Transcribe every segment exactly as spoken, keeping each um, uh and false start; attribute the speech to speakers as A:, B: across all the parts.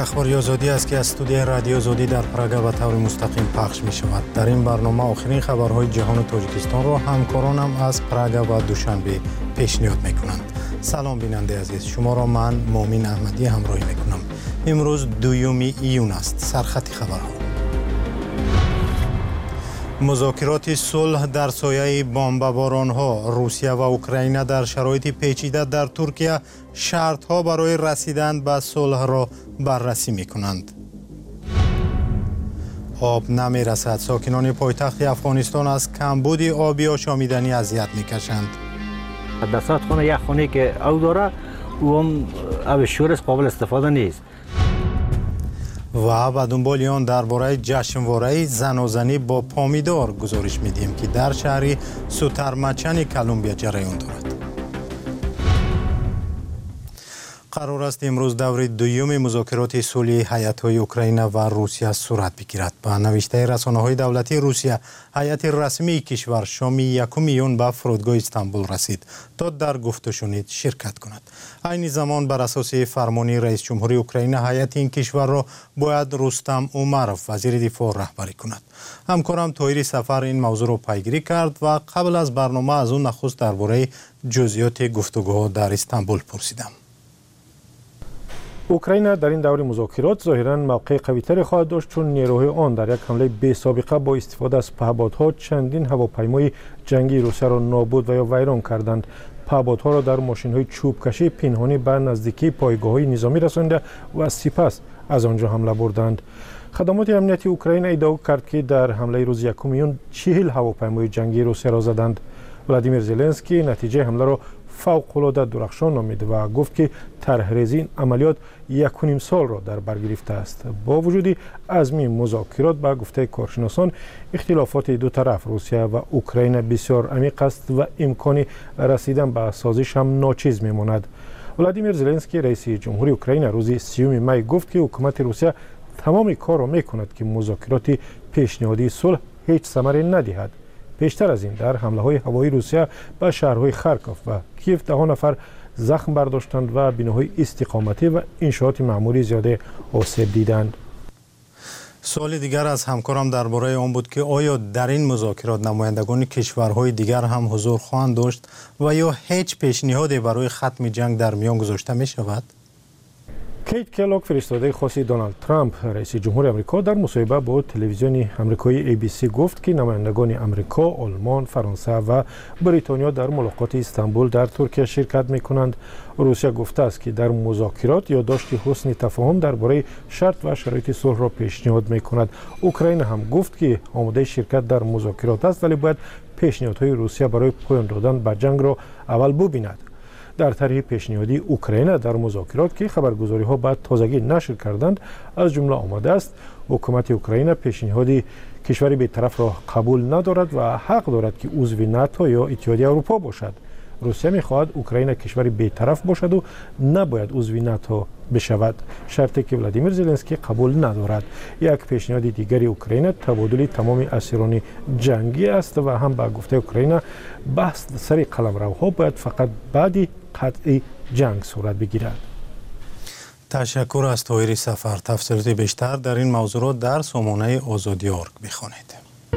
A: اخبار آزادی است که از استودیو رادیو آزادی در پراگ به طور مستقیم پخش می شود. در این برنامه آخرین خبرهای جهان تاجیکستان را همکارانم از پراگ و دوشنبه پیشنهاد می کنند. سلام بیننده عزیز، شما را من مومن احمدی همراهی می کنم. امروز دوم ایون است. سرخط خبرها: مذاکرات صلح در سایه بمباران‌ها، روسیه و اوکراین در شرایط پیچیده در ترکیه شرط‌ها برای رسیدن به صلح را بررسی می‌کنند. آب نمی‌رسد. ساکنان پایتخت افغانستان از کمبود آبی آشامیدنی اذیت می‌کشند.
B: در سطح خانه یک خانه که او داره او هم آب شور قابل استفاده نیست.
A: و به دنبال آن درباره جشنواره زنازنی با پامیدار گزارش میدیم که در شهر سوترمچن کلمبیا جریان دارد. قرار است امروز دور دوم مذاکرات صلح هیئت‌های اوکراین و روسیه صورت بگیرد. به نوشته رسانه‌های دولتی روسیه، هیئت رسمی کشور شام یکم ایون به فرودگاه استانبول رسید تا در گفت و شنید شرکت کند. عین زمان بر اساس فرمان رئیس جمهوری اوکراین، هیئت این کشور را باید رستم اومروف وزیر دفاع رهبری کند. همکارم طاهر سفر این موضوع را پیگیری کرد و قبل از برنامه از اون نخست درباره جزئیات گفتگوها در استانبول پرسیدم.
C: اوکراین در این دور مذاکرات ظاهراً موقع قوی‌تری خواهد داشت، چون نیروهای آن در یک حمله بی سابقه با استفاده از پهپادها چندین هواپیمای جنگی روسیه را نابود و یا ویران کردند. پهپادها را در ماشین‌های چوبکشی پنهانی به نزدیکی پایگاه‌های نظامی رسانده و سپس از آنجا حمله بردند. خدمات امنیتی اوکراین ادعا کرد که در حمله روز یکم ایون چهل هواپیمای جنگی روسیه را زدند. ولادیمیر زلنسکی نتیجه حمله را فوق‌العاده درخشان نامید و گفت که طرح‌ریزی این عملیات یک و نیم سال را در بر گرفته است. با وجود عزم مذاکرات، به گفته کارشناسان اختلافات دو طرف روسیه و اوکراین بسیار عمیق است و امکان رسیدن به سازش هم ناچیز میماند. ولادیمیر زلنسکی رئیس جمهوری اوکراین روز سیوم می گفت که حکومت روسیه تمام کار را میکند که مذاکرات پیشنهادی صلح هیچ ثمری ندهد. پیشتر از این در حمله های هوایی روسیه به شهرهای خارکوف و کیف ده نفر زخم برداشتند و بناهای استقامتی و انشاءات معمولی زیاده آسیب دیدند.
A: سوال دیگر از همکارم درباره آن بود که آیا در این مذاکرات نمایندگان کشورهای دیگر هم حضور خواهند داشت و یا هیچ پیشنهادی برای ختم جنگ در میان گذاشته می شود؟
C: کیت کلاک، فرستاده خاصی دونالد ترامپ رئیس جمهور آمریکا، در مصاحبه با تلویزیون آمریکایی ای بی سی گفت که نمایندگان آمریکا، آلمان، فرانسه و بریتانیا در ملاقات استانبول در ترکیه شرکت می‌کنند. روسیه گفته است که در مذاکرات یادداشت حسن تفاهم درباره شرط و شرایط صلح را پیشنهاد می‌کند. اوکراین هم گفت که آماده شرکت در مذاکرات است، ولی باید پیشنهادهای روسیه برای پایان دادن به جنگ را اول ببیند. در طرح پیشنهادی اوکراین در مذاکرات که خبرگزاری ها بعد تازگی نشر کردند از جمله آمده است حکومت اوکراین پیشنهادی کشوری بی‌طرف را قبول ندارد و حق دارد که عضو ناتو یا اتحادیه اروپا باشد. روسیه می‌خواهد اوکراین کشوری بی‌طرف باشد و نباید عضو ناتو بشود، شرطی که ولادیمیر زلنسکی قبول ندارد. یک پیشنهاد دیگری اوکراین تبادل تمام اسیران جنگی است و هم به گفته اوکراین بحث سر قلمروها باید فقط بعد قطع جنگ صورت بگیرد.
A: تشکر از طاهر سفر. تفصیلات بیشتر در این موضوع در سامانه آزادی ارگ بخوانید.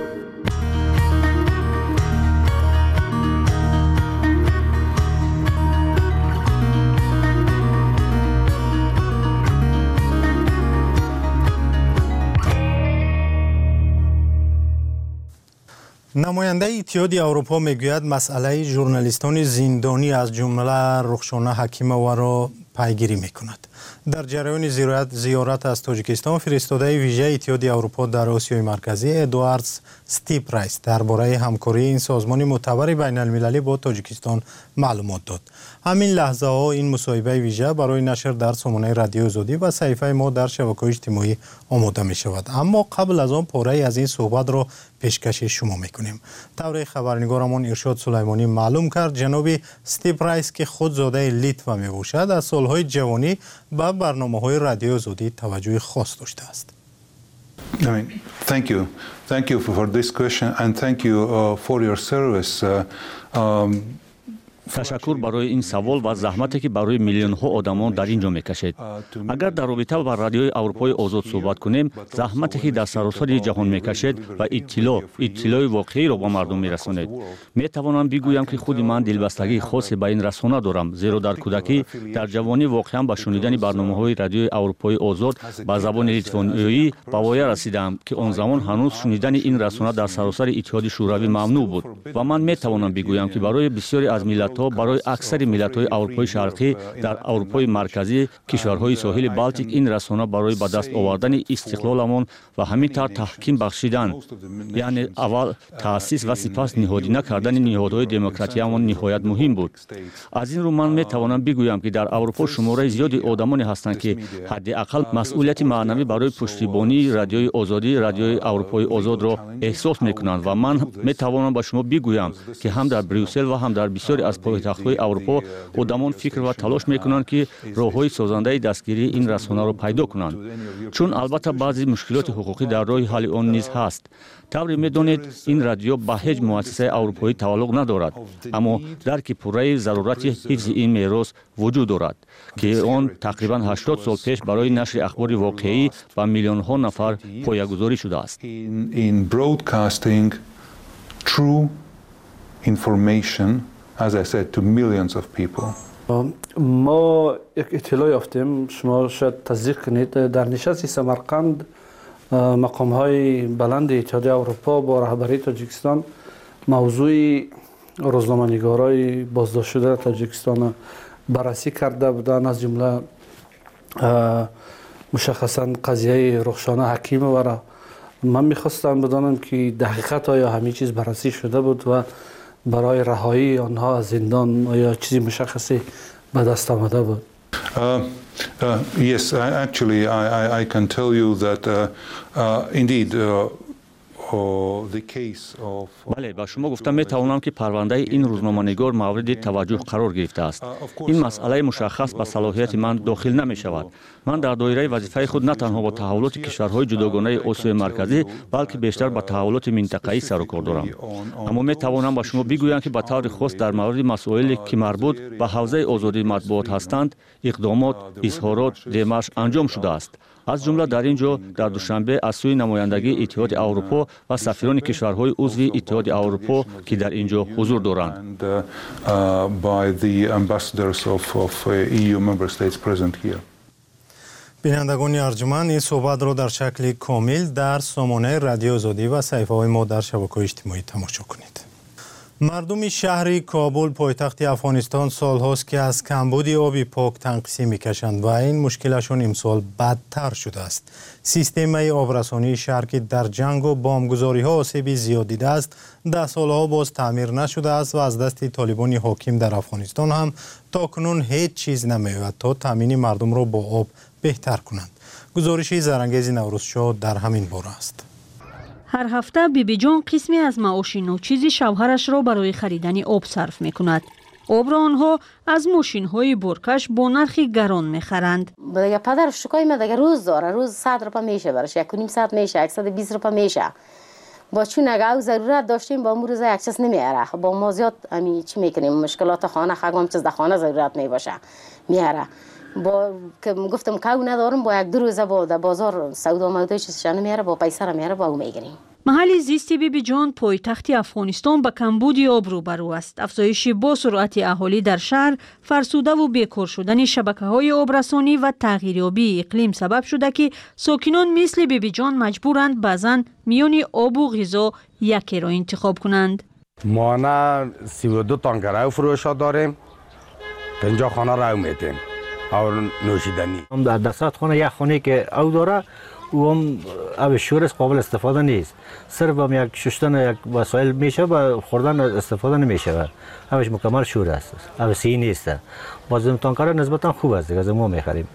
A: نماینده اتحادیه اروپا میگوید مسئله ژورنالیستان زندانی از جمله رخشانه حکیمووا را پیگیری میکند. در جریان زیارت از تاجیکستان، فرستاده ویژه اتحادیه اروپا در آسیای مرکزی ادوارد ستیپرایس درباره همکاری این سازمان معتبر بین المللی با تاجیکستان معلومات داد. همین لحظه ها این مصاحبه ویژه برای نشر در سامانه رادیو آزادی و صفحه ما در شبکه‌های اجتماعی آماده می شود. اما قبل از آن پاره از این صحبت را پیشکش شما میکنیم. طور خبرنگارمون ارشاد سلیمانی معلوم کرد جناب ستیپرایس که خود زاده لیتوا می باشد از سالهای جوانی به برنامه‌های رادیو آزادی توجه خاص داشته است.
D: I mean, thank you. Thank you for this question and thank you uh, for your service. Uh, um,
E: تشکر برای این سوال و زحمتی که برای میلیون ها آدمان در اینجا میکشید. اگر در رابطه با رادیوی اروپای آزاد صحبت کنیم، زحمتی که در سراسر جهان میکشید و اطلاع اطلاع واقعی را به مردم میرسانید. میتوانم بگویم که خود من دلبستگی خاصی به این رسانه دارم، زیرا در کودکی در جوانی واقعا به شنیدن برنامه‌های رادیوی اروپای آزاد با زبان لیتوانیایی به وایه رسیدم که آن زمان هنوز شنیدن این رسانه در سراسر اتحاد شوروی ممنوع بود و من میتوانم بگویم که برای بسیاری از ملت‌ها، برای اکثر ملت‌های اروپای شرقی در اروپای مرکزی، کشورهای ساحل بالتیک، این رسانه برای به دست آوردن استقلالمان و همینطور تحکیم بخشیدن، یعنی اول تأسیس و سپس نهادینه کردن نهادهای دموکراتیمان نهایت مهم بود. از این رو من میتوانم بگویم که در اروپا شماره زیادی آدمانی هستند که حداقل مسئولیت معنوی برای پشتیبانی رادیوی آزادی، رادیوی اروپای آزاد را احساس میکنند و من میتوانم با شما بگویم که هم در بریوسل و هم در بسیاری از پایتخت‌های اروپا آدمان فکر و تلاش میکنند که راه‌های سازنده دستگیری این رسانه را پیدا کنند، چون البته بعضی مشکلات حقوقی در راه حل آن نیز هست. طوری میدانید این رادیو به هیچ مؤسسه اروپایی تعلق ندارد، اما درک پوره ضرورت حفظ این میراث وجود دارد که آن تقریبا هشتاد سال پیش برای نشر اخبار واقعی و میلیون ها نفر پایه‌گذاری شده است.
D: In broadcasting true information, as I said, to millions of people.
F: ما یک اطلاع یافتیم، شما شاید تصدیق کنید، در نشست سمرقند مقام های بلند اتحادیه اروپا با رهبری تاجیکستان موضوع روزنامه‌نگارای بازداشت شده تاجیکستان بررسی کرده بودند، از جمله مشخصا قضیه رخشانه حکیم و من میخواستم بدانم که دقیقاً آیا همه چیز بررسی شده بود و برای رهایی آنها از زندان آیا چیزی مشخصی به دست آمده بود؟
D: Uh, uh, yes, I, actually, I, I, I can tell you that uh, uh, indeed. Uh,
E: بله، با شما گفتم میتوانم که پرونده این روزنامه‌نگار مورد توجه قرار گرفته است. این مسئله مشخص به صلاحیت من داخل نمی شود. من در دایره وظیفه خود نه تنها با تحولات کشورهای جداگانه آسیای مرکزی بلکه بیشتر با تحولات منطقه‌ای سر و کار دارم. اما میتوانم با شما بگویم که به طور خاص در مورد مسائلی که مربوط به حوزه آزادی مطبوعات هستند اقدامات، اظهارات، دمارش انجام شده است. از جمله در اینجا در دوشنبه از سوی نمایندگی اتحاد اروپا و سفیران کشورهای عضو اتحاد اروپا که در اینجا حضور دارند.
A: بینندگان ارجمند، این صحبت را در شکل کامل در سامانه رادیو آزادی و صفحه‌های ما در شبکه‌های اجتماعی تماشا کنید. مردم شهر کابل پایتخت افغانستان سالهاست که از کمبود آب پاک تنقیصی میکشند و این مشکلشون امسال بدتر شده است. سیستم آبرسانی شهر که در جنگ و بمبگذاری ها آسیبی زیاد دیده است، ده سالها باز تعمیر نشده است و از دست طالبان حاکم در افغانستان هم تا کنون هیچ چیز نمی‌آید تا تامین مردم را با آب بهتر کنند. گزارش زرانگیز نوروزشاه در همین باره است.
G: هر هفته بیبی جان قسمی از معاش نوچیز شوهرش را برای خریدن آب صرف می کند. آب را آنها از ماشین های برکش با نرخی گران می خرند.
H: دیگه پدر شکای ما دیگه روز داره، روز صد روپا میشه برش، یک و نیم ساعت میشه، صد و بیست روپا میشه. با چون اگه او ضرورت داشتیم با امروز یک چیز نمیاره. با ما زیاد امی چی میکنیم، مشکلات خانه خگم چیز در خانه ضرورت میباشه میاره. با که گفتم که ندارم با یک دو روزه با در بازار سودا مودای چیزش نمیاره، با پیسه را میاره با او میگیریم.
G: محل زیست بیبی جان پایتخت افغانستان با کمبود آب روبرو است. افزایش با سرعت اهالی در شهر، فرسوده و بیکار شدن شبکه‌های آبرسانی و تغییر آبی اقلیم سبب شده که ساکنان مثل بیبی جان مجبورند بعضاً میان آب و غذا یکی را انتخاب کنند.
I: ما نه سی و دو تانکر فروش داریم، اینجا خانه را میتیم اور نوشیدنی.
B: هم در دستات خانه یک خانه که او داره او هم آب شور قابل استفاده نیست. صرف هم یک شستن یک وسایل میشه و خوردن استفاده نمیشه. آبش مکمل شور است. آب سی نیست. بازم تانکر نسبتا خوب است دیگه، از ما میخریم.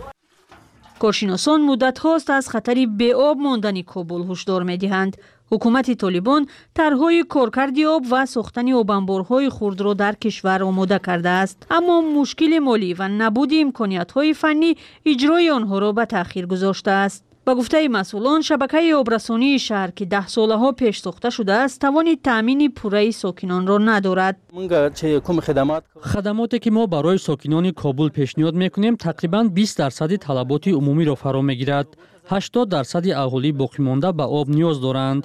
G: کارشناسان مدت هاست از خطر بی آب ماندن کابل هشدار میدهند. حکومت طالبان طرحهای کارکرد آب و ساختن آب انبارهای خرد را در کشور آماده کرده است، اما مشکل مالی و نبود امکانیت‌های فنی اجرای آنها را به تأخیر گذاشته است. با گفته مسئولان شبکه آبرسانی شهر که ده ساله ها پیش ساخته شده است توان تامین پوره ساکنان را ندارد.
J: خدماتی که ما برای ساکنان کابل پیشنهاد میکنیم تقریبا بیست درصد طلبات عمومی را فرا میگیرد. هشتاد درصد اهالی باقی مانده به آب نیاز دارند.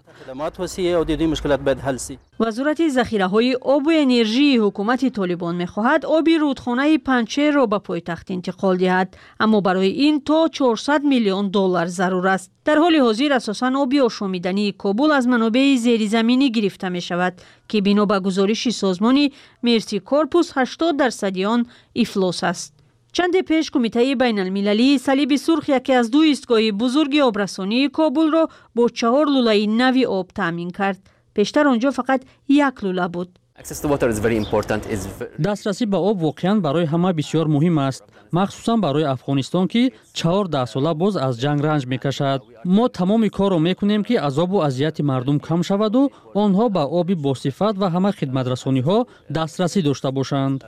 G: وزارت ذخیره های آب و انرژی حکومت طالبان میخواهد آب رودخانه پنچیر را به پایتخت انتقال دهد، اما برای این تا چهارصد میلیون دلار ضرور است. در حال حاضر اساساً آب آشامیدنی کابل از منابع زیرزمینی گرفته می شود که بنا به گزارش سازمان مرسی کورپوس هشتاد درصد آن افلاس است. چند پیش کمیته بین المللی صلیب سرخ یکی از دو ایستگاه بزرگ آبرسانی کابل را با چهار لوله نوی آب تامین کرد. پیشتر آنجا فقط یک لوله بود.
J: دسترسی به آب واقعا برای همه بسیار مهم است، مخصوصا برای افغانستان که چهار ده ساله باز از جنگ رنج میکشد. ما تمام کار را میکنیم که عذاب و اذیت مردم کم شود و آنها به آب با صفت و همه خدمترسانی ها دسترسی داشته باشند.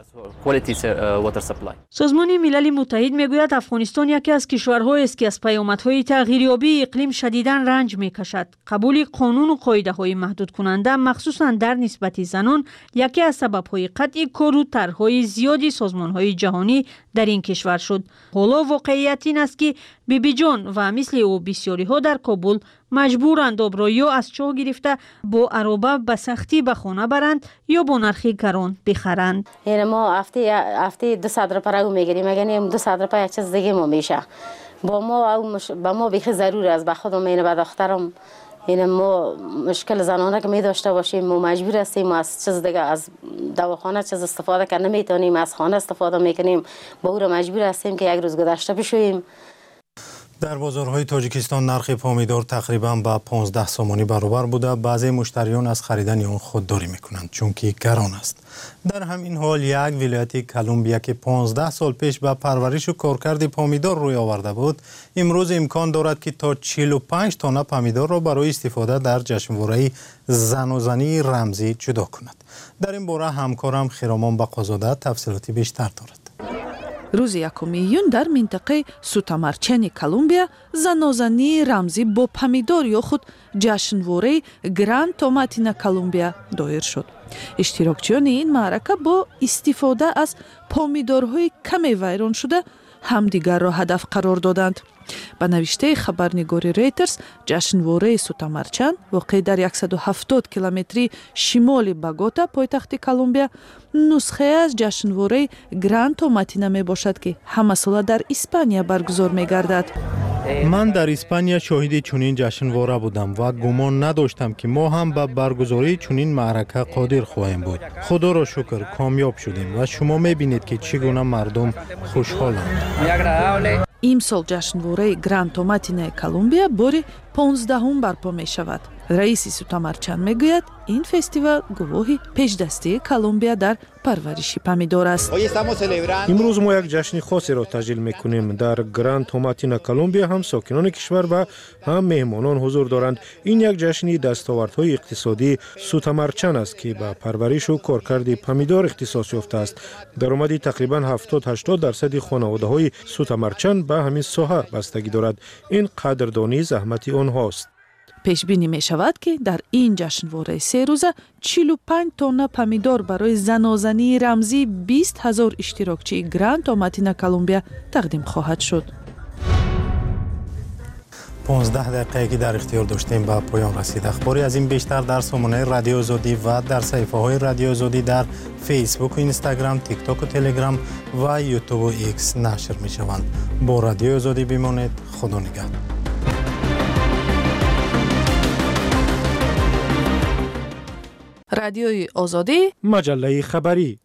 G: سازمان ملل متحد میگوید افغانستان یکی از کشورهایی است که از پیامدهای تغییریابی اقلیم شدیداً رنج میکشد. قبول قانون و قاعده‌های محدود کننده مخصوصاً در نسبت زنان یکی از سبب‌های قطع کار و طرح‌های زیادی سازمان‌های جهانی در این کشور شد. حالا واقعیت این است که بیبی جان و مثل او بسیاری ها در کابل مجبورند آب را یا از چاه گرفته با عرابه به سختی به خانه برند یا با نرخ گران بخرند.
H: یعنی ما هفته هفته دو صد روپیه رو میگیریم، اگر دو صد روپیه یک چیز دیگه ما میشه. با ما او مش... با ما بیخی ضرور است، به خودم اینه به دخترم این ما مشکل زنانه که می داشته باشیم ما مجبور هستیم از چیز دیگه از دواخانه چیز استفاده کنیم نمیتونیم، از خانه استفاده میکنیم، با او را مجبور هستیم که یک روز گذشته بشویم.
A: در بازارهای تاجیکستان نرخ پامیدار تقریبا با پانزده سومانی برابر بوده. بعضی مشتریان از خریدن آن خودداری میکنند چون که گران است. در همین حال یک ولایت کلمبیا که پانزده سال پیش به پرورش و کارکرد پامیدار روی آورده بود، امروز امکان دارد که تا چهل و پنج تن پامیدار را برای استفاده در جشنواره زن و زنی رمزی جدا کند. در این باره همکارم خرامان بقازاده تفصیلاتی بیشتر دارد.
K: روز یکم ایون در منطقه سوتامارچن کلمبیا زنازنی رمزی با پامیدار یا خود جشنواره گراند توماتینا کلمبیا دایر شد. اشتراکچیان این معرکه با استفاده از پامیدارهای کمی ویران شده همدیگر را هدف قرار دادند. به نوشته خبرنگاری ریترز، جشنواره سوتامارچن واقع در صد و هفتاد کیلومتری شمال بوگوتا پایتخت کلمبیا نسخه از جشنواره گراند توماتینا می باشد که همه ساله در اسپانیا برگزار می گردد.
A: من در اسپانیا شاهد چنین جشنواره بودم و گمان نداشتم که ما هم به برگزاری چنین معرکه قادر خواهیم بود. خدا را شکر کامیاب شدیم و شما میبینید که چگونه مردم خوشحالند.
K: امسال جشنواره گراند توماتینا کلمبیا باری پانزدهم برپا می شود. رئیس سوتامارچن میگوید این فستیوال گواهی پیشدستی کلمبیا در پرورش پامیدار است.
C: امروز ما یک جشن خاصی را تجلیل میکنیم. در گراند توماتینا کلمبیا هم ساکنان کشور و هم مهمانان حضور دارند. این یک جشن دستاوردهای اقتصادی سوتامارچن است که به پرورش و کارکرد پامیدار اختصاص یافته است. درآمد تقریبا هفتاد تا هشتاد درصد خانواده‌های سوتامارچن به همین ساحه بستگی دارد. این قدردانی زحمت آنهاست.
K: پیش بینی می شود که در این جشنواره سه روزه چهل و پنج تن پامیدار برای زنازنی رمزی بیست هزار اشتراکچی گراند توماتینا کلمبیا تقدیم خواهد شد.
A: پانزده دقیقه که در اختیار داشتیم به پایان رسید. اخباری از این بیشتر در سامانه رادیو آزادی و در صفحه های رادیو آزادی در فیسبوک و اینستاگرام، تیک تاک و تلگرام و یوتیوب و ایکس نشر می شوند. با رادیو آزادی بمانید. خدا نگهدار.
K: رادیوی آزادی،
C: مجله خبری.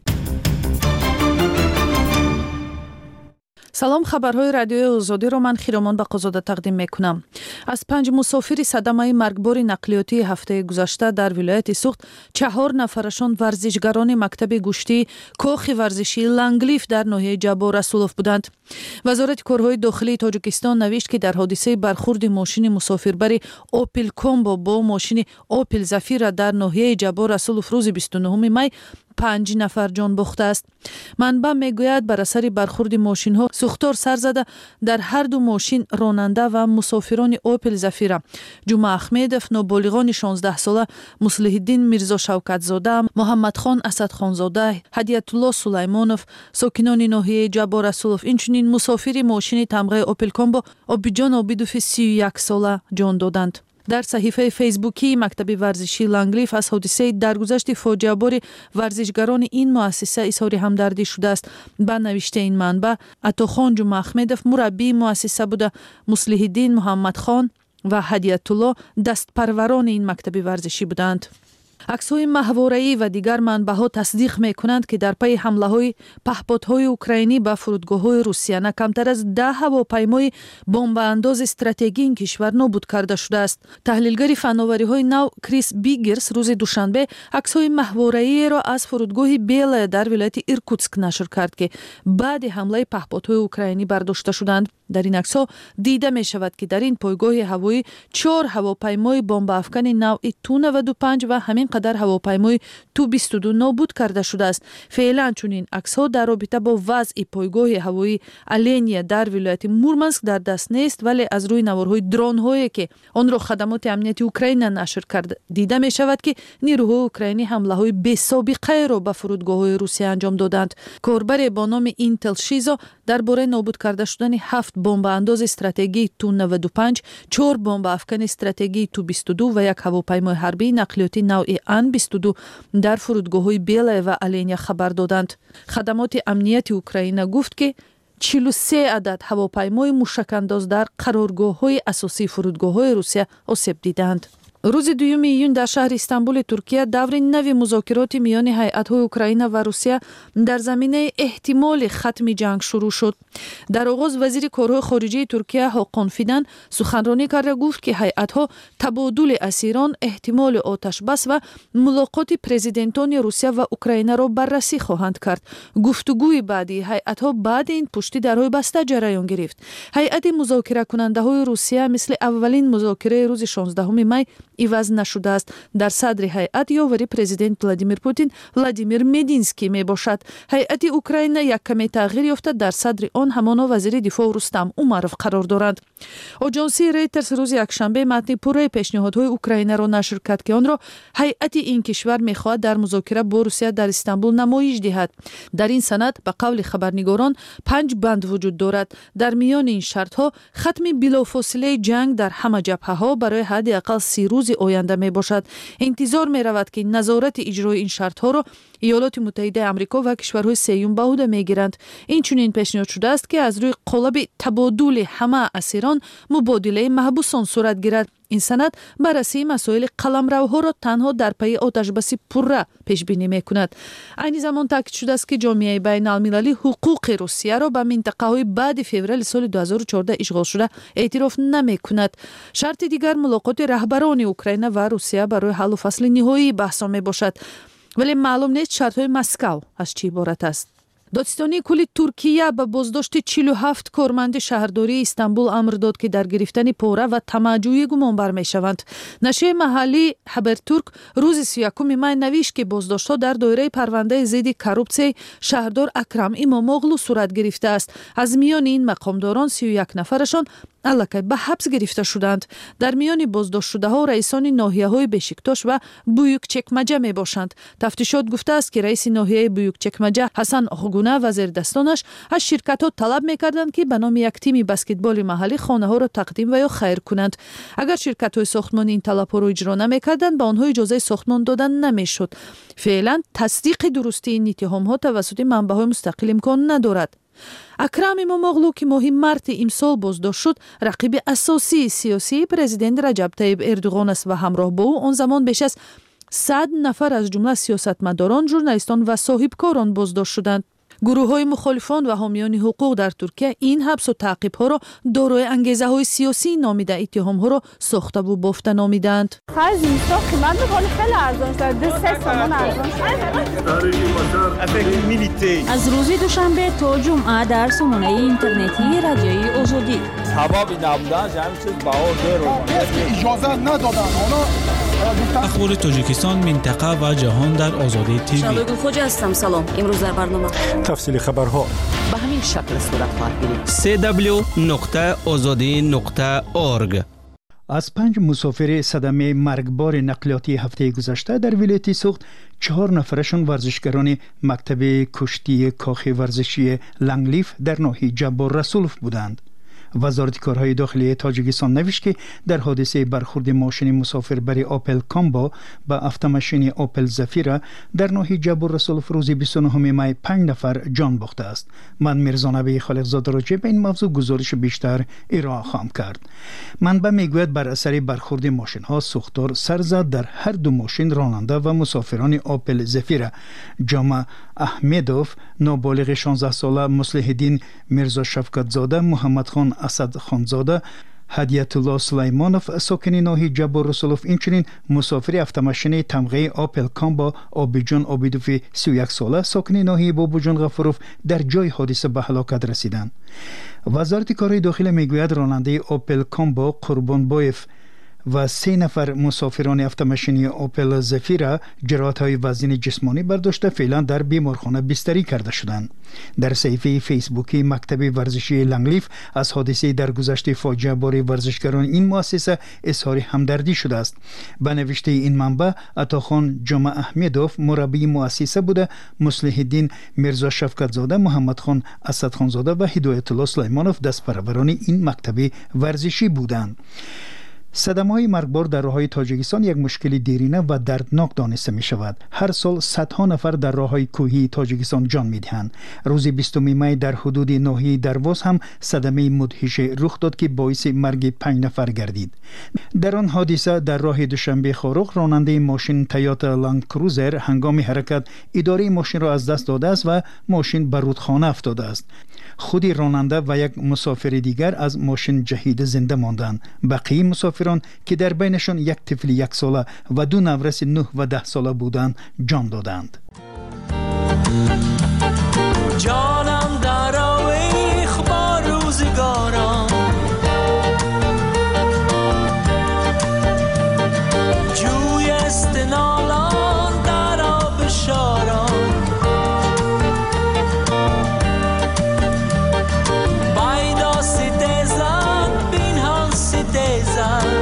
K: سلام، خبرهای رادیوی آزادی را من خیرامان بقازاده تقدیم میکنم. از پنج مسافر صدمه مرگبار نقلیاتی هفته گذشته در ولایت سوخت، چهار نفرشان ورزشگران مکتب گوشتی کاخ ورزشی لنگلیف در ناحیه جبار رسولوف بودند. وزارت کارهای داخلی تاجیکستان نوشت که در حادثه برخورد ماشین مسافربر اوپل کومبو با ماشین اوپل زفیر در ناحیه جبار رسولوف روز بیست و نهم می پنج نفر جان باخته است. منبع میگوید بر اثر برخورد ماشین ها سوختار سر زده در هر دو ماشین راننده و مسافران اوپل زفیره جمعه احمدов نوبالغان شانزده ساله مصلح الدین میرزا شوکت زاده محمد خان اسد خان زاده هدیت الله سلیمانов ساکنان ناحیه جبار رسولov اینچنین مسافر ماشین تمغه اوپل کامبو عابدجان عابدوف سی و یک ساله جان دادند. در صحیفه فیسبوکی مکتب ورزشی لانگلیف از حادثه درگذشت فاجعه بار ورزشگران این مؤسسه اظهار همدردی شده است. با نوشته این منبع عطاخان جمعه احمدov مربی مؤسسه بوده، مصلح الدین محمد خان و هدیت الله دست پروران این مکتب ورزشی بودند. عکس‌های ماهواره‌ای و دیگر منبع‌ها تصدیق می‌کنند که در پی حمله‌های پهپادهای اوکراینی به فرودگاه‌های روسیه نه کمتر از ده هواپیمای بمب‌انداز استراتژیکی این کشور نابود کرده شده است. تحلیلگر فناوری‌های نو کریس بیگرز روز دوشنبه عکس‌های ماهواره‌ای را از فرودگاه بیل در ولایت ایرکوتسک نشر کرد که بعد حمله پهپادهای اوکراینی برداشته شدند. در این عکس‌ها دیده می‌شود که در این پایگاه هوایی چهار هواپیمای بمب افکن نوع تو نود و پنج و همین قدر هواپیمای تو بیست و دو نابود کرده شده است. فعلا چنین عکس‌ها در رابطه با وضع پایگاه هوایی الینیا در ولایت مورمانسک در دست نیست، ولی از روی نوارهای درون‌هایی که آن را خدمات امنیتی اوکراین نشر کرده دیده می‌شود که نیروهای اوکراینی حمله‌های بی‌سابقه را به فرودگاه‌های روسیه انجام دادند. کاربر با نام اینتل شیزا درباره نابود کرده شدن هفت بمب انداز استراتژیکی تو نود و پنج، چهار بمب افکن استراتژیکی تو بیست و دو و یک هواپیمای حربی نقلیاتی نوع ان بیست و دو در فرودگاه‌های بیل و الینیا خبر دادند. خدمات امنیتی اوکراین گفت که چهل و سه عدد هواپیمای موشک‌انداز در قرارگاه‌های اساسی فرودگاه‌های روسیه آسیب دیدند. روز دوم ایون در شهر استانبول ترکیه دور نوی مذاکرات میان هیئت‌های اوکراین و روسیه در زمینه احتمال ختم جنگ شروع شد. در آغاز وزیر کارهای خارجه ترکیه حاکان فیدان سخنرانی کرده گفت که هیئت‌ها تبادل اسیران، احتمال آتش بس و ملاقات پرزیدنتان روسیه و اوکراین را بررسی خواهند کرد. گفتگوی بعدی هیئت‌ها بعد این پشت درهای بسته جریان گرفت. هیئت مذاکره کننده‌های روسیه مثل اولین مذاکره روز شانزدهم می عوض نشده است. در صدر هیئت یاوری پرزیدنت ولادیمیر پوتین ولادیمیر مدینسکی می باشد. هیئت اوکراین یک کمی تغییر یافته، در صدر آن همانا وزیر دفاع رستم اومروف قرار دارند. آژانسی رویترز روز یکشنبه متن پوره پیشنهادهای اوکراین را نشر کرد که آن را هیئت این کشور می‌خواهد در مذاکره با روسیه در استانبول نمایش دهد. در این سند به قول خبرنگاران پنج بند وجود دارد. در میان این شرط‌ها ختم بلافاصله جنگ در همه جبهه‌ها برای حداقل سی روز آینده می باشد. انتظار می رود که نظارت اجرای این شرط ها را ایالات متحده آمریکا و کشورهای سوم به عهده می گیرند. این چنین پیشنهاد شده است که از روی قالب تبادل همه اسیران مبادله محبوسان صورت گیرد. این سند بررسی مسائل قلمروها را تنها در پی آتشبسی پره پیش بینی می کند. این زمان تاکید شده است که جامعه بین المللی حقوق روسیه را به منطقه های بعد فوریه سال دو هزار و چهارده اشغال شده اعتراف نمی کند. شرط دیگر ملاقات رهبران اوکراین و روسیه برای حل و فصل نهایی بحث می باشد، ولی معلوم نیست شرط های مسکو از چی عبارت است. دادستانی کل ترکیه به بازداشت چهل و هفت کارمند شهرداری استانبول امر داد که در گرفتن پاره و طمع‌جویی گمانبر می‌شوند. نشریه محلی حبرتورک روز سی و یکم می نوشت که بازداشت‌ها در دایره پرونده ضد کورپسیون شهردار اکرم اماموغلو صورت گرفته است. از میان این مقامداران سی و یک نفرشان الکی به حبس گرفته شدند. در میان بازداشت شده ها رئیسان ناحیه‌های بشکتاش و بویوکچکمجه می باشند. تفتیشات گفته است که رئیس ناحیه بویوکچکمجه حسن آخوگونه و زیر دستانش از شرکت‌ها طلب می‌کردند که به نام یک تیم بسکتبال محلی خانه‌ها را تقدیم و یا خیر کنند. اگر شرکت‌های ساختمان این طلب‌ها را اجرا نمی‌کردند به آنها اجازه ساختمان دادن نمی‌شد. فعلا تصدیق درستی این اتهام‌ها توسط منبع‌های مستقل امکان ندارد. اکرم اماموغلو که ماه مارت امسال بازداشت شد رقیب اساسی سیاسی پرزیدنت رجب طیب اردوغان است و همراه با او آن زمان بیش از صد نفر از جمله سیاستمداران، ژورنالیستان و صاحبکاران بازداشت شدند. گروه‌های مخالفان و حامیان حقوق در ترکیه این حبس و تعقیب‌ها را دارای انگیزه‌های سیاسی نامیده، اتهام‌ها را ساخته و بافته نامیدند.
L: خرج اینستا قیمت می‌کنه خیلی ارزان شده، دو سه تومان ارزان شده.
G: از روز دوشنبه تا جمعه در سامانه اینترنتی رادیوی آزادی.
M: سبب نبودن همین چیز بهار داره.
N: اجازه ندادن. حالا
M: اخبار تاجیکستان، منطقه و جهان در آزادی تیوی.
N: شادگل خوجا هستم. سلام. امروز در برنامه
C: تفصیل خبرها
N: به همین شکل صورت خواهد گرفت.
O: سی دبلیو نقطه آزادی نقطه اورگ.
P: از پنج مسافر صدمه مرگبار نقلیاتی هفته گذشته در ولایت سوخت، چهار نفرشون ورزشگران مکتب کشتی کاخ ورزشی لنگلیف در ناحیه جبار رسولف بودند. وزارت کارهای داخلی تاجیکستان نوشت که در حادثه برخورد ماشین مسافربر آپل کامبا به افت آپل زفیره در ناحیه جبار رسولف روز بیست و نهم می پنج نفر جان باخته است. من میرزا نبی خالقزاده راجع به این موضوع گزارش بیشتر ارائه خواهم کرد. منبع میگوید بر اثر برخورد ماشین ها سوختار سر زد در هر دو ماشین راننده و مسافران آپل زفیره. جامع احمدوف، نابالغ شانزده ساله، مصلح الدین میرزا شفقت زاده، محمد خان اسد خانزاده، هدیت الله سلیمانوف ساکن ناحیه جبار رسولف، اینچنین مسافر افت تمغه آپل کامبا آبیجان آبیدوف سی و یک ساله ساکن ناحیه بابوجان غفروف در جای حادثه به هلاکت رسیدند. وزارت کارهای داخلی میگوید راننده آپل کامبا قربان بایف و سه نفر مسافران افت آپل زفیره جراحت‌های وزن جسمانی برداشته فعلا در بیمارخانه بستری کرده شدند. در صفحه فیسبوکی مکتب ورزشی لنگلیف از حادثه درگذشت فاجعه بار ورزشگران این مؤسسه اظهار همدردی شده است. به نوشته این منبع، عطاخان جامع احمدوف مربی مؤسسه بوده، مصلح الدین میرزا شفقت زاده، محمد خان اسد خانزاده و هدایت الله سلیمانوف دست پروران این مکتب ورزشی بودند. صدمه‌های مرگبار در راه‌های تاجیکستان یک مشکل دیرینه و دردناک دانسته می شود. هر سال صدها نفر در راه‌های کوهی تاجیکستان جان می‌دهند. روز بیستم می در حدود ناحیه درواز هم صدمه مدهش رخ داد که باعث مرگ پنج نفر گردید. در آن حادثه در راه دوشنبه خاروق راننده ماشین تویوتا لند کروزر هنگام حرکت اداره ماشین را از دست داده است و ماشین بر رودخانه افتاده است. خود راننده و یک مسافر دیگر از ماشین جهیده زنده ماندند. بقیه مسافران که در بینشان یک طفل یک ساله و دو نورس نه و ده ساله بودند جان دادند.
Q: جانم در آویخ با روزگاران، جوی استنالان در آب شاران، بایدا ستیزن بین هم ستیزن،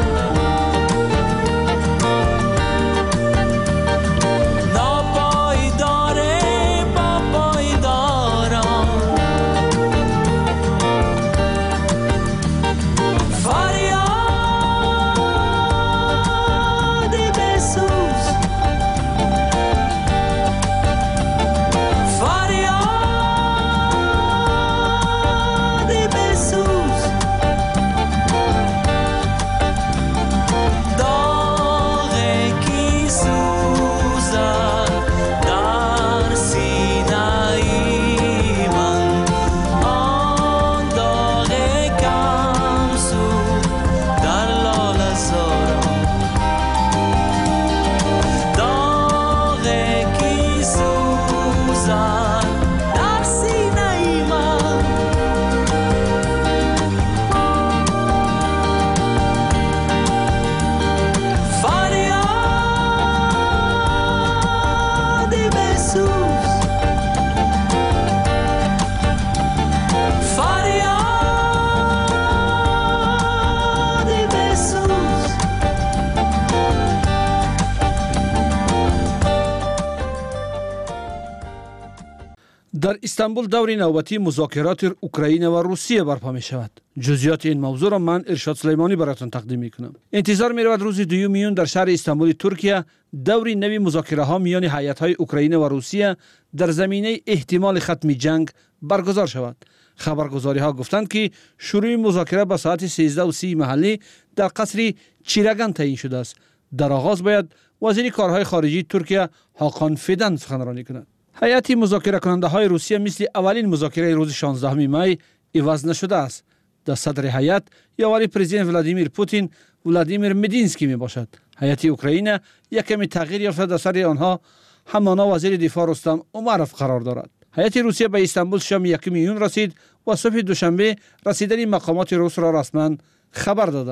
F: در استانبول دور نوبتی مذاکرات اوکراین و روسیه برپا می شود. جزئیات این موضوع را من ارشاد سلیمانی براتون تقدیم می کنم. انتظار می رود روز دوم میون در شهر استانبول ترکیه دوری نوی مذاکره ها میان هیئت های اوکراین و روسیه در زمینه احتمال ختم جنگ برگزار شود. خبرگزاری ها گفتند که شروع مذاکره به ساعت سیزده و سی محلی در قصر چیرگان تعیین شده است. در آغاز باید وزیر کارهای خارجی ترکیه هاکان فیدان سخنرانی کند. هیئت مذاکره کننده های روسیه مثل اولین مذاکره روز شانزدهم می عوض نشده است. در صدر هیئت یاوری پرزیدنت ولادیمیر پوتین ولادیمیر مدینسکی می باشد. هیئت اوکراین یک کمی تغییر یافته، در سر آنها همانا وزیر دفاع رستم امروف قرار دارد. هیئت روسیه به استانبول شام یکم میون رسید و صبح دوشنبه رسیدن مقامات روس را رسما خبر دادند.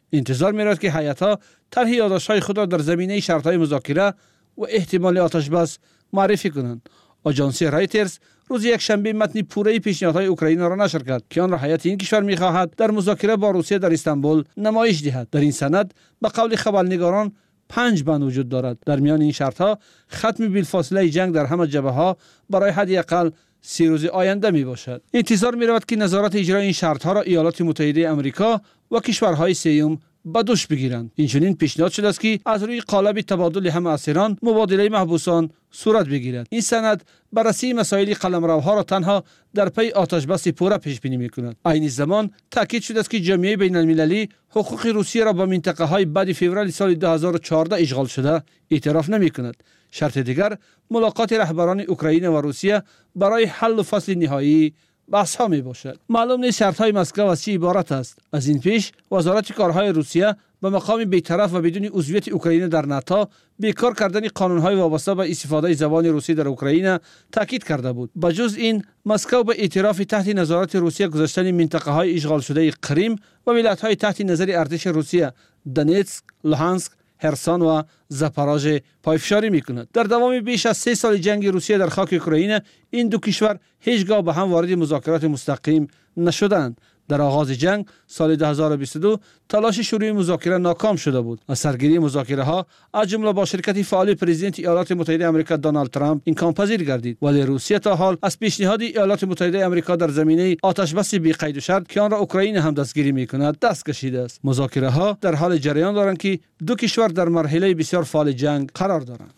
F: انتظار می‌رود که هیئت‌ها طرح یادداشت‌های خود را در زمینه شرط‌های مذاکره و احتمال آتش بس معرفی کنند. آژانس رایترز روز یک شنبه متن پوره پیشنهادهای اوکراین را نشر کرد که آن را هیئت این کشور می‌خواهد در مذاکره با روسیه در استانبول نمایش دهد. در این سند به قول خبرنگاران پنج بند وجود دارد. در میان این شرط‌ها ختم بلافاصله جنگ در همه جبهه‌ها برای حداقل سی روز آینده می باشد. انتظار می رود که نظارت اجرای این شرط‌ها را ایالات متحده آمریکا و کشورهای سوم به دوش بگیرند. اینچنین پیشنهاد شده است که از روی قالب تبادل همه اسیران مبادله محبوسان صورت بگیرد. این سند بررسی مسائل قلمروها را تنها در پی آتش بس پوره پیش بینی می‌کند. عین زمان تاکید شده است که جامعه بین‌المللی حقوق روسیه را با منطقه‌های بعد فوریه سال دو هزار و چهارده اشغال شده اعتراف نمی‌کند. شرط دیگر ملاقات رهبران اوکراین و روسیه برای حل و فصل نهایی بحث ها می باشد. معلوم نیست شرط های مسکو از چی عبارت است. از این پیش وزارت کارهای روسیه به مقام بی‌طرف و بدون عضویت اوکراین در ناتو بیکار کردن قانون های وابسته به استفاده زبان روسی در اوکراین تاکید کرده بود. بجز این مسکو به اعتراف تحت نظارت روسیه گذاشتن منطقه های اشغال شده کریم و ولایت های تحت نظر ارتش روسیه دونتسک، لوهانسک، هرسون و زاپاروژه پایفشاری میکند. در دوام بیش از سه سال جنگ روسیه در خاک اوکراین این دو کشور هیچگاه به هم وارد مذاکرات مستقیم نشدند. در آغاز جنگ سال دو هزار و بیست و دو تلاش شروع مذاکره ناکام شده بود. از سرگیری مذاکره ها از جمله با شرکت فعال پرزیدنت ایالات متحده آمریکا دونالد ترامپ امکان پذیر گردید، ولی روسیه تا حال از پیشنهاد ایالات متحده آمریکا در زمینه آتش بس بی قید و شرط که آن را اوکراین هم دستگیری میکند دست کشیده است. مذاکره ها در حال جریان دارند که دو کشور در مرحله بسیار فعال جنگ قرار دارند.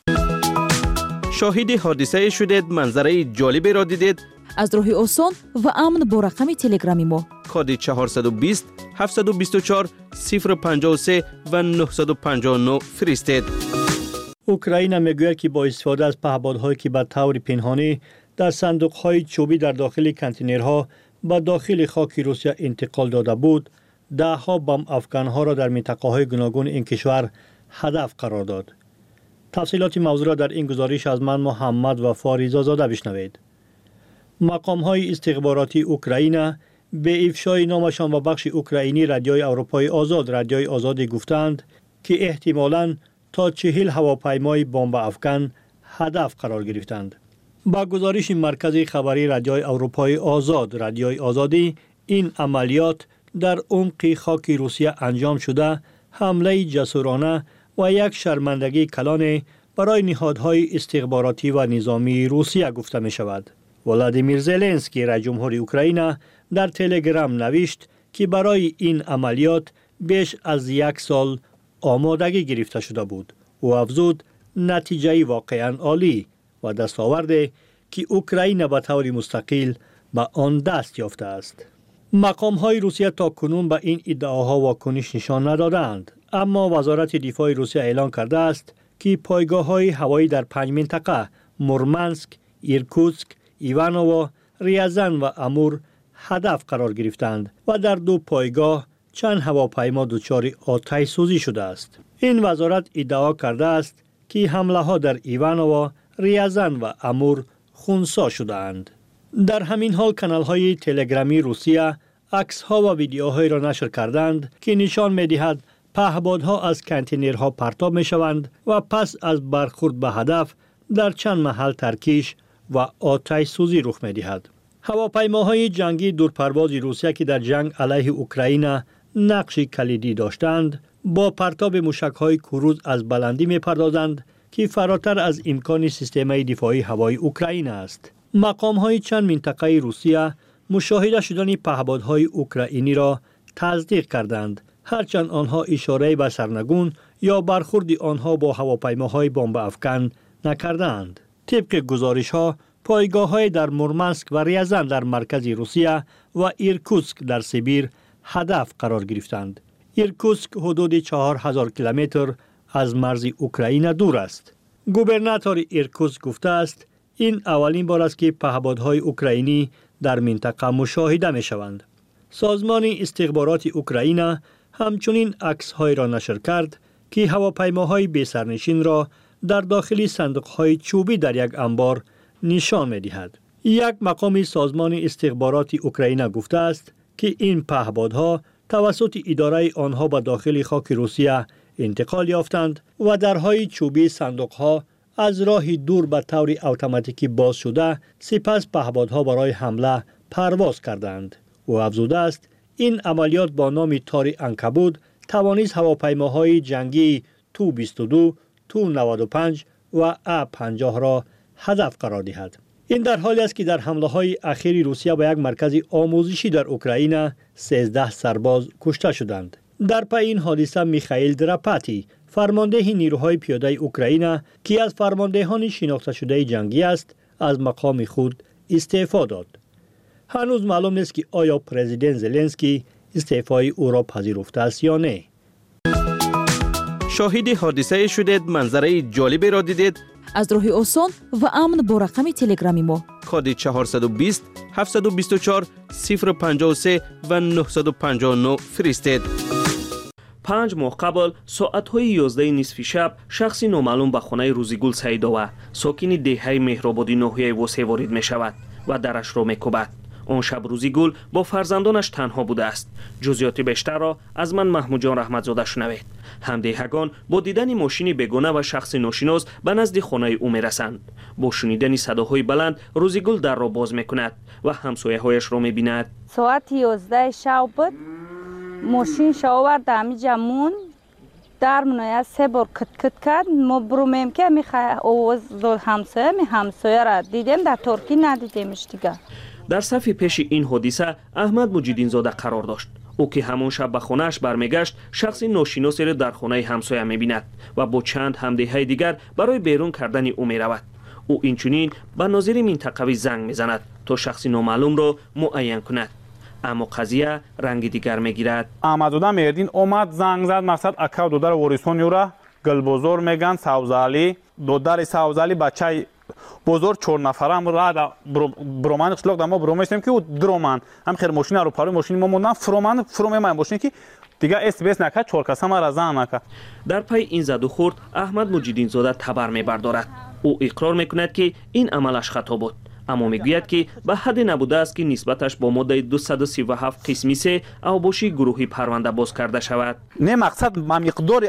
O: شاهد حادثه شدید، منظره جالبی را دیدید؟
N: از راه آسان و امن با رقم تلگرامی ما
O: کد چهارصد و بیست هفتصد و بیست و چهار صفر پنجاه و سه و نهصد و پنجاه و نه فرستید.
R: اوکراین میگوید که با استفاده از پهپادهایی که به طور پنهانی در صندوق‌های چوبی در داخل کانتینرها به داخل خاک روسیه انتقال داده بود، ده‌ها بم افکن‌ها را در منطقه‌های گوناگون این کشور هدف قرار داد. تفصیلات موضوع را در این گزارش از من محمد وفا رضازاده بشنوید. مقام‌های استخباراتی اوکراین به افشای نامشان و بخش اوکراینی رادیوی اروپای آزاد رادیوی آزادی گفتند که احتمالاً تا چهل هواپیمای بمب افکن هدف قرار گرفتند. با گزارش مرکز خبری رادیوی اروپای آزاد رادیوی آزادی، این عملیات در عمق خاک روسیه انجام شده حمله جسورانه و یک شرمندگی کلان برای نهادهای استخباراتی و نظامی روسیه گفته می شود. ولادیمیر زلنسکی رئیس جمهور اوکراین در تلگرام نوشت که برای این عملیات بیش از یک سال آمادگی گرفته شده بود و افزود نتیجه واقعا عالی و دستاورد که اوکراین به طور مستقل به آن دست یافته است. مقام های روسیه تا کنون به این ادعاها واکنش نشان ندادند، اما وزارت دفاع روسیه اعلام کرده است که پایگاه های هوایی در پنج منطقه مورمانسک، ایرکوتسک، ایوانوو، ریازان و امور هدف قرار گرفتند و در دو پایگاه چند هواپیما دچار آتش سوزی شده است. این وزارت ادعا کرده است که حمله ها در ایوانوو، ریازان و امور خونسا شده اند. در همین حال کانال های تلگرامی روسیه عکس ها و ویدیوهای را نشر کردند که نشان می دهد پهپادها از کانتینرها پرتاب می شوند و پس از برخورد به هدف در چند محل ترکیش و آتش سوزی رخ می دهد. هواپیماهای جنگی دورپرواز روسیه که در جنگ علیه اوکراین نقش کلیدی داشتند، با پرتاب موشک‌های کروز از بلندی می‌پردازند که فراتر از امکان سیستم دفاعی هوایی اوکراین است. مقام‌های چند منطقه روسیه مشاهده شدن پهپادهای اوکراینی را تصدیق کردند، هرچند آنها اشاره به سرنگون یا برخورد آنها با هواپیماهای بمب افکن نکردند. طبق گزارش‌ها پایگاه‌های در مورمانسک و ریازان در مرکز روسیه و ایرکوتسک در سیبیر هدف قرار گرفتند. ایرکوتسک حدود چهار هزار کیلومتر از مرز اوکراین دور است. گوبرناتور ایرکوتسک گفته است این اولین بار است که پهپادهای اوکراینی در منطقه مشاهده می شوند. سازمان استخبارات اوکراین همچنین عکس‌های را نشر کرد که هواپیماهای بی سرنشین را در داخل صندوق‌های چوبی در یک انبار نشان می دهد. یک مقام سازمان استخبارات اوکراین گفته است که این پهپادها توسط اداره آنها به داخل خاک روسیه انتقال یافتند و درهای چوبی صندوقها از راه دور به طور اتوماتیکی باز شده، سپس پهپادها برای حمله پرواز کردند. او افزوده است این عملیات با نام تار عنکبوت توانست هواپیماهای جنگی تو بیست و دو، تو نود و پنج و ا پنجاه را هدف قرار دهد. این در حالی است که در حمله های اخیر روسیه به یک مرکز آموزشی در اوکراین سیزده سرباز کشته شدند. در پی این حادثه میخائیل دراپاتی، فرمانده نیروهای پیاده اوکراین که از فرماندهان شناخته شده جنگی است، از مقام خود استعفا داد. هنوز معلوم نیست که آیا پرزیدنت زلنسکی استعفای او را پذیرفته است یا نه.
O: شاهد حادثه شدید، منظره جالبی را دیدید.
N: از راه آسان و امن با رقم تلگرامی ما
O: کد چهارصد و بیست، هفتصد و بیست و چهار، صفر پنجاه و سه و نهصد و پنجاه و نه فرستید. پنج ماه قبل ساعت‌های یازده نصف شب شخصی نامعلوم به خانه روزیگل سیداوا ساکن دهه مهرآبادی ناحیه وسه وارد می‌شود و درش را می‌کوبد. آن شب روزیگل با فرزندانش تنها بوده است. جزئیات بیشتر را از من محمود جان رحمتزاده شنوید. همدهگان با دیدن ماشین بیگانه و شخص ناشناس به نزد خانه او می‌رسند. با شنیدن صداهای بلند روزیگل در را باز می‌کند و همسایه‌هایش را می‌بیند.
L: ساعت یازده شب بود. ماشین شاورد دمی جمون در منایه سه بار کت کت کرد. ما برومیم که میخواه آواز داد همسایه می همسایه را دیدیم، در ترکی ندیدیمش دیگه.
O: در صف پیش این حادثه احمد مجیدین زاده قرار داشت. او که همون شب به خانه‌اش برمیگشت شخصی ناشناسی را در خانه همسایه میبیند و با چند همدیهای دیگر برای بیرون کردن او میرود. او اینچنین به ناظر منطقوی زنگ میزند تا شخصی نامعلوم را معین کند. اما قضیه رنگ دیگر میگیرد.
S: احمدزاده مهردین اومد زنگ زد، مقصد اکا دودر وریسون یورا گلبزور میگن سوزالی دودر سوزالی بچه بزرگ چهار نفرم را برومان قشلاق دما برومشتیم که او درومان هم خیر ماشین رو پاره ماشین ما موندن فرومان فروم ما ماشین که دیگه اس بی اس نکرد، چهار کس هم را زن نکرد.
O: در پی این زد و خورد احمد مجیدین زاده تبر میبردارد. او اقرار میکند که این عملش خطا بود، اما میگوید که به حد نبوده است که نسبتش با ماده دویست و سی و هفت قسمی سه اوباشی گروهی پرونده باز کرده شود.
S: نه مقصد ما مقدار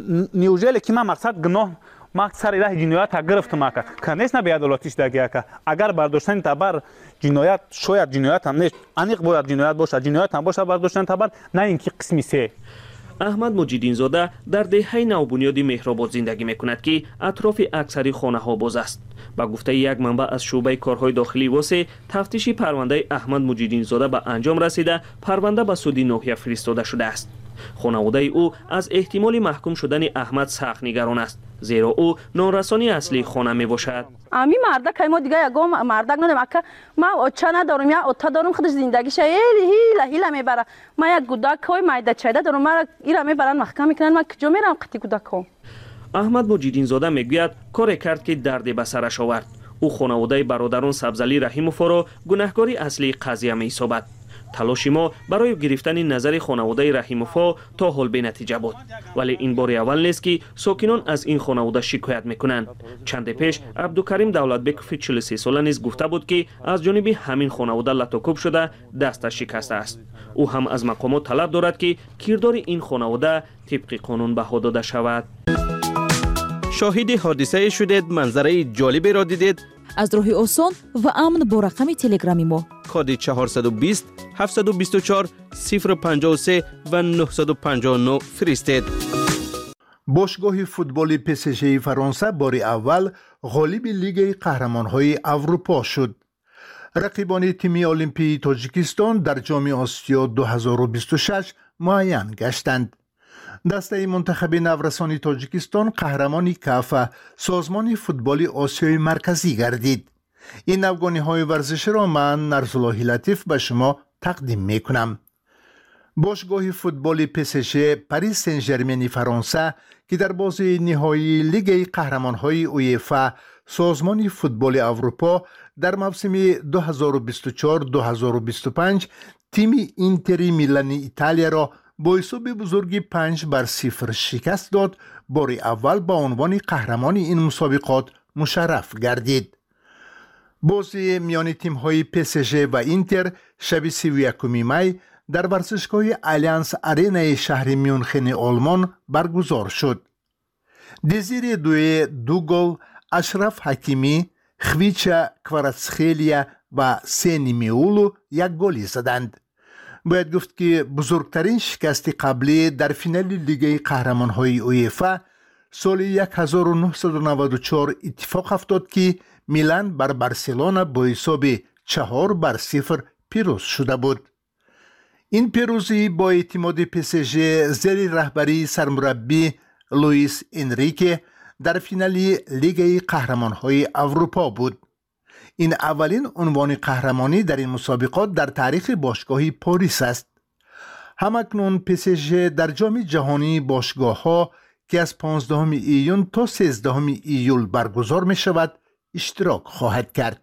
S: نیوژل که ما مقصد گناه مقصد راه جنایت گرفتم که کنیش نه بی‌عدالتیش دگه که اگر برداشتن تبر جنایت شاید جنایت هم نیست، انیق باید جنایت باشه، جنایت هم باشه برداشتن تبر، نه اینکه قسمی سه.
O: احمد مجیدین زاده در دهه نوبنیادی مهرآباد زندگی میکند که اطراف اکثری خانه ها باز است. با گفته یک منبع از شعبه کارهای داخلی واسه، تفتیش پرونده احمد مجیدین زاده به انجام رسیده، پرونده به سود ناحیه فرستاده شده است. خانواده او از احتمال محکوم شدن احمد سخت نگران است، زیرا او نارسانی اصلی خانه می باشد.
L: امی مرده که ما دیگه یگام مرده ندارم که ما چه ندارم یا اوتا دارم خودش زندگیش هیل هیل هیل میبره. ما یک گودک های مایده چیده دارم، ما ایرا میبرن محکم میکنن، ما کجا میرم قطی گودک ها.
O: احمد مجیدین زاده میگوید کاری کرد که دردی به سرش آورد. او خانواده برادران سبزعلی رحیموف را گناهکاری اصلی قضیه می‌یابد. تلاش ما برای گرفتن نظر خانواده رحیموف تا حال به نتیجه بود، ولی این بار اول نیست که ساکنان از این خانواده شکایت میکنند. چند پیش عبدالکریم دولتبکوف چهل و سه ساله نیز گفته بود که از جانب همین خانواده لطوکوب شده دستش شکسته است. او هم از مقامات طلب دارد که کردار این خانواده طبق قانون بها داده شود. شاهد حادثه شدید، منظره جالبی را دیدید.
N: از راه آسان و امن با رقم تلگرامی ما
O: کد چهارصد و بیست، هفتصد و بیست و چهار، صفر پنجاه و سه و نهصد و پنجاه و نه فرستید.
T: باشگاه فوتبال پی اس ژی فرانسه بار اول غالب لیگ قهرمان‌های اروپا شد. رقیبان تیم المپی تاجیکستان در جام آسیا دو هزار و بیست و شش معین گشتند. دسته منتخب نورسان تاجیکستان قهرمانی کاف سازمان فوتبال آسیای مرکزی گردید. این افغانی های ورزشی را من نرسولاهی لطیف به شما تقدیم می کنم. باشگاه فوتبال پی اس ژی پاریس سن ژرمن فرانسه که در بازی نهایی لیگ قهرمان های اویفا سازمان فوتبال اروپا در موسم دو هزار و بیست و چهار دو هزار و بیست و پنج تیم اینتر میلان ایتالیا را با حساب بزرگی پنج بر صفر شکست داد، بار اول با عنوان قهرمان این مسابقات مشرف گردید. بازی میان تیم های پی اس ژی و اینتر شب سی و یکم می در ورزشگاه آلیانس آرینای شهر میونخن آلمان برگزار شد. دزیر دوی دو گل اشرف حکیمی، خویچا کواراتسخیلیا و سینی میولو یک گلی زدند. باید گفت که بزرگترین شکست قبلی در فینال لیگ قهرمان‌های اویفا سال هزار و نهصد و نود و چهار اتفاق افتاد که میلان بر بارسلونا با حساب چهار بر صفر پیروز شده بود. این پیروزی با اعتماد پی اس جی زیر رهبری سرمربی لوئیس انریکه در فینال لیگ قهرمان‌های اروپا بود. این اولین عنوان قهرمانی در این مسابقات در تاریخ باشگاه پاریس است. همکنون پی اس جی در جام جهانی باشگاه‌ها که از پانزدهم ایون تا سیزدهم ایول برگزار می شود اشتراک خواهد کرد.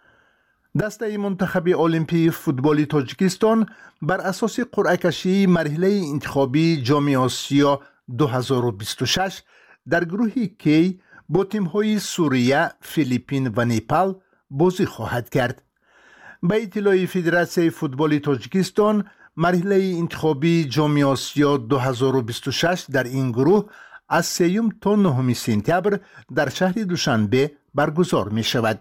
T: دسته منتخب المپی فوتبال تاجیکستان بر اساس قرعه کشی مرحله انتخابی جام آسیا دو هزار و بیست و شش در گروه کی با تیم‌های سوریه، فیلیپین و نیپال بازی خواهد کرد. به اطلاع فدراسیون فوتبال تاجیکستان مرحله انتخابی جام آسیا دو هزار و بیست و شش در این گروه از سوم تا نهم سپتامبر در شهر دوشنبه برگزار می شود.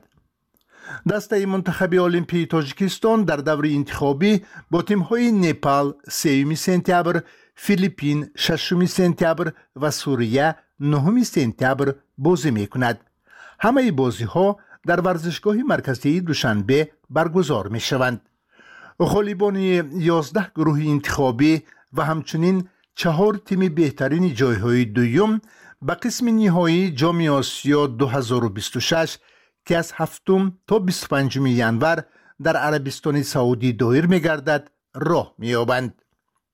T: دسته منتخب المپی تاجیکستان در دور انتخابی با تیم‌های نیپال سوم سپتامبر، فیلیپین ششم سپتامبر و سوریه نهم سپتامبر بازی می کند. همه بازی ها در ورزشگاه مرکزی دوشنبه برگزار می شوند. غالبان یازده گروه انتخابی و همچنین چهار تیم بهترین جایهای دوم به قسم نهایی جام آسیا دو هزار و بیست و شش که از هفتم تا بیست و پنجم ژانویه در عربستان سعودی دایر می گردد راه می یابند.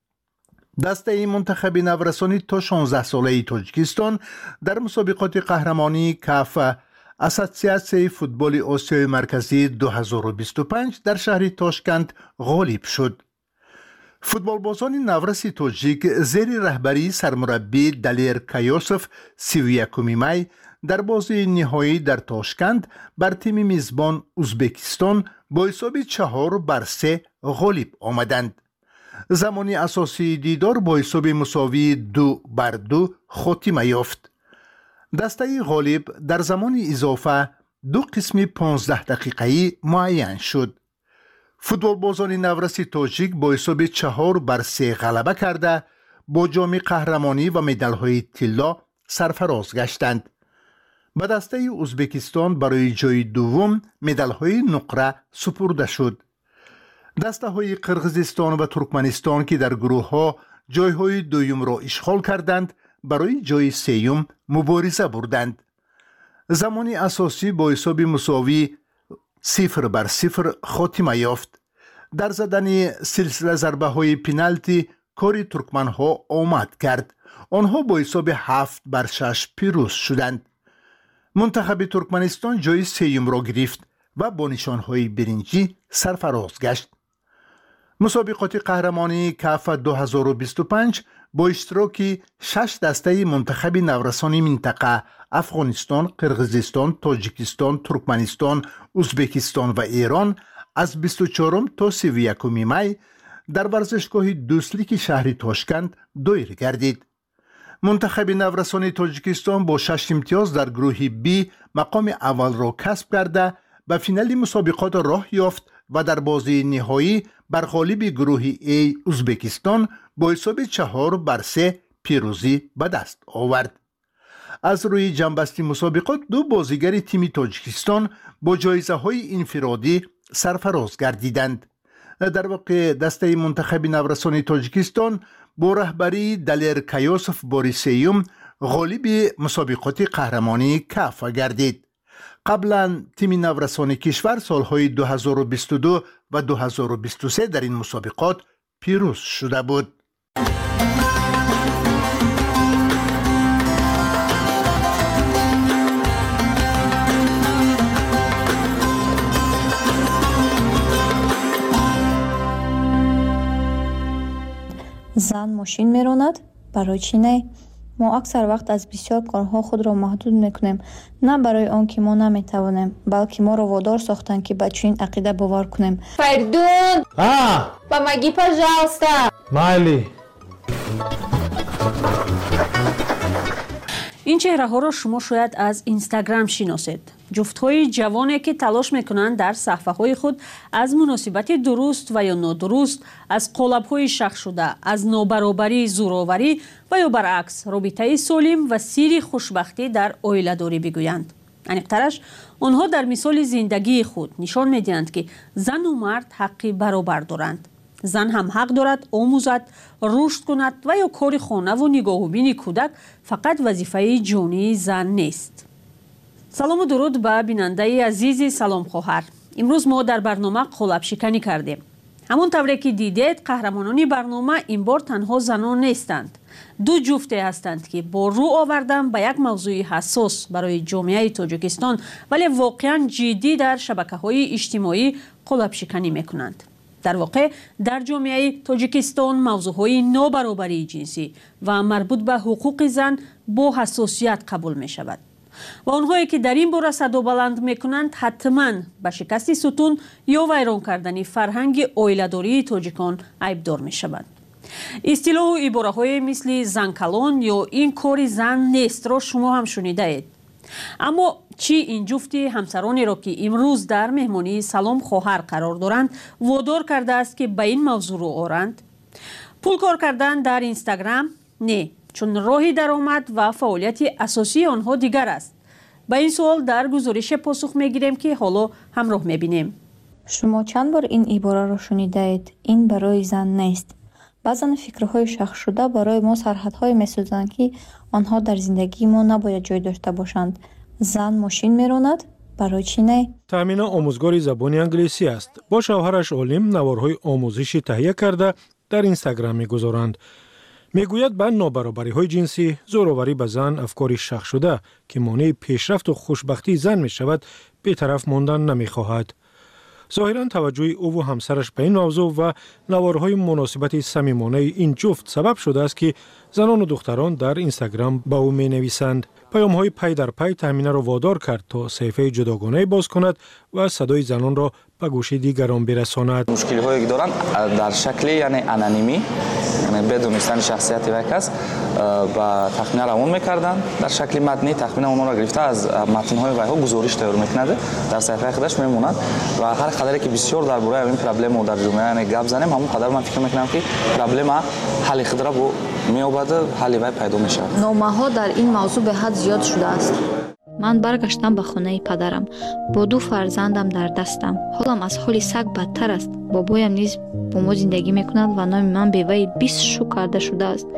T: دسته منتخب نورسانی تا شانزده ساله تاجیکستان در مسابقات قهرمانی کاف اساسیاسیون فوتبال آسیای مرکزی دو هزار و بیست و پنج در شهر تاشکند غالب شد. فوتبال بازان نورسی تاجیک زیر رهبری سرمربی دلیر کایوسف سی و یکم می در بازی نهایی در تاشکند بر تیم میزبان ازبکستان با حساب چهار بر سه غالب آمدند. زمانی اساسی دیدار با حساب مساوی دو بر دو خاتمه یافت. دسته غالب در زمان اضافه دو قسم پانزده دقیقه‌ای معین شد. فوتبال بازان نورسی تاجیک با حساب چهار بر سه غلبه کرده با جام قهرمانی و مدال‌های طلا سرفراز گشتند. به دسته ازبکستان برای جای دوم مدال‌های نقره سپرده شد. دسته های قرغیزستان و ترکمنستان که در گروه ها جای های دوم را اشغال کردند برای جای سیوم مبارزه بردند. زمانی اساسی با حساب مساوی صفر بر صفر خاتمه یافت. در زدن سلسله ضربه های پنالتی کاری ترکمن ها آمد کرد. آنها با حساب هفت بر شش پیروز شدند. منتخب ترکمنستان جای سیوم را گرفت و با نشان های برنجی سرفراز گشت. مسابقات قهرمانی کاف دو هزار و بیست و پنج با اشتراک شش دسته منتخب نورسان منطقه افغانستان، قرغیزستان، تاجیکستان، ترکمنستان، ازبکستان و ایران از بیست و چهارم تا سی و یکم می در ورزشگاه دوستلیک شهر تاشکند دایر گردید. منتخب نورسان تاجیکستان با شش امتیاز در گروه بی مقام اول را کسب کرده به فینال مسابقات راه یافت و در بازی نهایی بر غالب گروه ای ازبکستان با حساب چهار بر سه پیروزی به دست آورد. از روی جنبستی مسابقات دو بازیگر تیم تاجیکستان با جایزه های انفرادی سرفراز گردیدند. در واقع دسته منتخب نورسان تاجیکستان با رهبری دلیر کایوسف باری سیوم غالب مسابقات قهرمانی کاف گردید. قبلا تیم نورسان کشور سالهای دو هزار و بیست و دو و دو هزار و بیست و سه در این مسابقات پیروز شده بود.
U: زن ماشین میراند، برای چی نه؟ мо аксар вақт аз бисёр корҳо худро маҳдуд мекунем, на барои он ки мо наметавонем, балки моро водор сохтанд ки ба чунин ақида бовар кунем.
V: Фаридун! А! Помоги, пожалуйста!
C: Майли!
G: ин чеҳраҳоро шумо шояд аз Инстаграм шиносед. ҷуфтҳои ҷавоне ки талош мекунанд дар саҳфаҳои худ аз муносибати дуруст ва ё нодуруст, аз қолабҳои шахшуда, аз нобаробарӣ, зӯроварӣ ва ё баръакс робитаи солим ва сирри хушбахтӣ дар оиладорӣ бигӯянд. аниқтараш, онҳо дар мисоли зиндагии худ нишон медиҳанд ки зану мард ҳаққи баробар доранд. зан ҳам ҳақ дорад омӯзад, рушд кунад ва ё кори хонаву нигоҳубини кӯдак фақат вазифаи ҷонии зан нест. салому дуруд ба бинандаи азизи Салом хоҳар. имрӯз мо дар барнома қолабшиканӣ кардем. ҳамон тавре ки дидед, қаҳрамонони барнома ин бор танҳо занон нестанд. ду ҷуфте ҳастанд ки бо рӯ овардан ба як мавзӯи ҳассос барои ҷомеаи Тоҷикистон, вале воқеан ҷиддӣ дар шабакаҳои иҷтимоӣ қолабшиканӣ мекунанд. дар воқеъ дар ҷомеаи Тоҷикистон мавзӯъҳои нобаробарии ҷинсӣ ва марбут ба ҳуқуқи зан бо ҳассосият қабул мешавад. ва онҳое ки дар ин бора садобаланд мекунанд, ҳатман ба шикасти сутун ё вайрон кардани фарҳанги оиладории тоҷикон айбдор мешаванд. истилоҳу ибораҳое мисли занкалон ё ин кори зан нестро шумо ҳам шунидаед. аммо чӣ ин ҷуфти ҳамсаронеро ки имрӯз дар меҳмонии Салом хоҳар қарор доранд, водор кардааст ки ба ин мавзӯъ рӯ оранд? Пул кор кардан дар Инстаграм? Не, чун роҳи даромад ва фаъолияти асосии онҳо дигар аст. ба ин суол дар гузорише посух мегирем ки ҳоло ҳамроҳ мебинем.
U: шумо чанд бор ин ибораро шунидаед? ин барои зан нест. баъзан фикрҳои шахшшуда барои мо сарҳадҳое месозанд ки онҳо дар зиндагии мо набояд ҷой дошта бошанд. зан мошин меронад? барои чӣ не?
C: таъмина омӯзгори забони англисӣ аст. бо шавҳараш олим наворҳои омӯзишӣ таҳия карда дар Инстаграм мегузоранд. мегӯяд ба нобаробариҳои ҷинсӣ, зӯроварӣ ба зан афкори шахшшуда ки монеи пешрафту хушбахтии зан мешавад, бетараф мондан намехоҳад. зоҳиран таваҷҷӯҳи ӯву ҳамсараш ба ин мавзӯъ ва наворҳои муносибати самимонаи ин ҷуфт сабаб шудааст ки занону духтарон дар Инстаграм ба ӯ менависанд. паёмҳои пай дар пай таъминаро водор кард то саҳифаи ҷудогонае боз кунад ва садои занонро ба гӯши дигарон бирасонад.
W: мушкилиҳое ки доранд дар шакли яъне анонимӣ, яъне бедонистани шахсияти вай кас ба тахмина равон мекарданд. дар шакли матнӣ тахмина онҳоро гирифта аз матнҳои вайҳо гузориш тайёр мекунад, дар саҳифаи худаш мемонад ва ҳар қадаре ки бисёр дар бораи ин проблема дар ҷомеа яъне гап занем, ҳамон қадар ман фикр мекунам ки проблема ҳалли худро бо меёбад, ҳалли вай пайдо мешавад.
U: номаҳо дар ин мавзӯъ беҳад зиёд шудааст. ман баргаштам ба хонаи падарам. бо ду фарзандам дар дастам. ҳолам аз ҳоли саг бадтар аст. бобоям низ бо мо зиндагӣ мекунад ва номи ман беваи бист шу карда шудааст.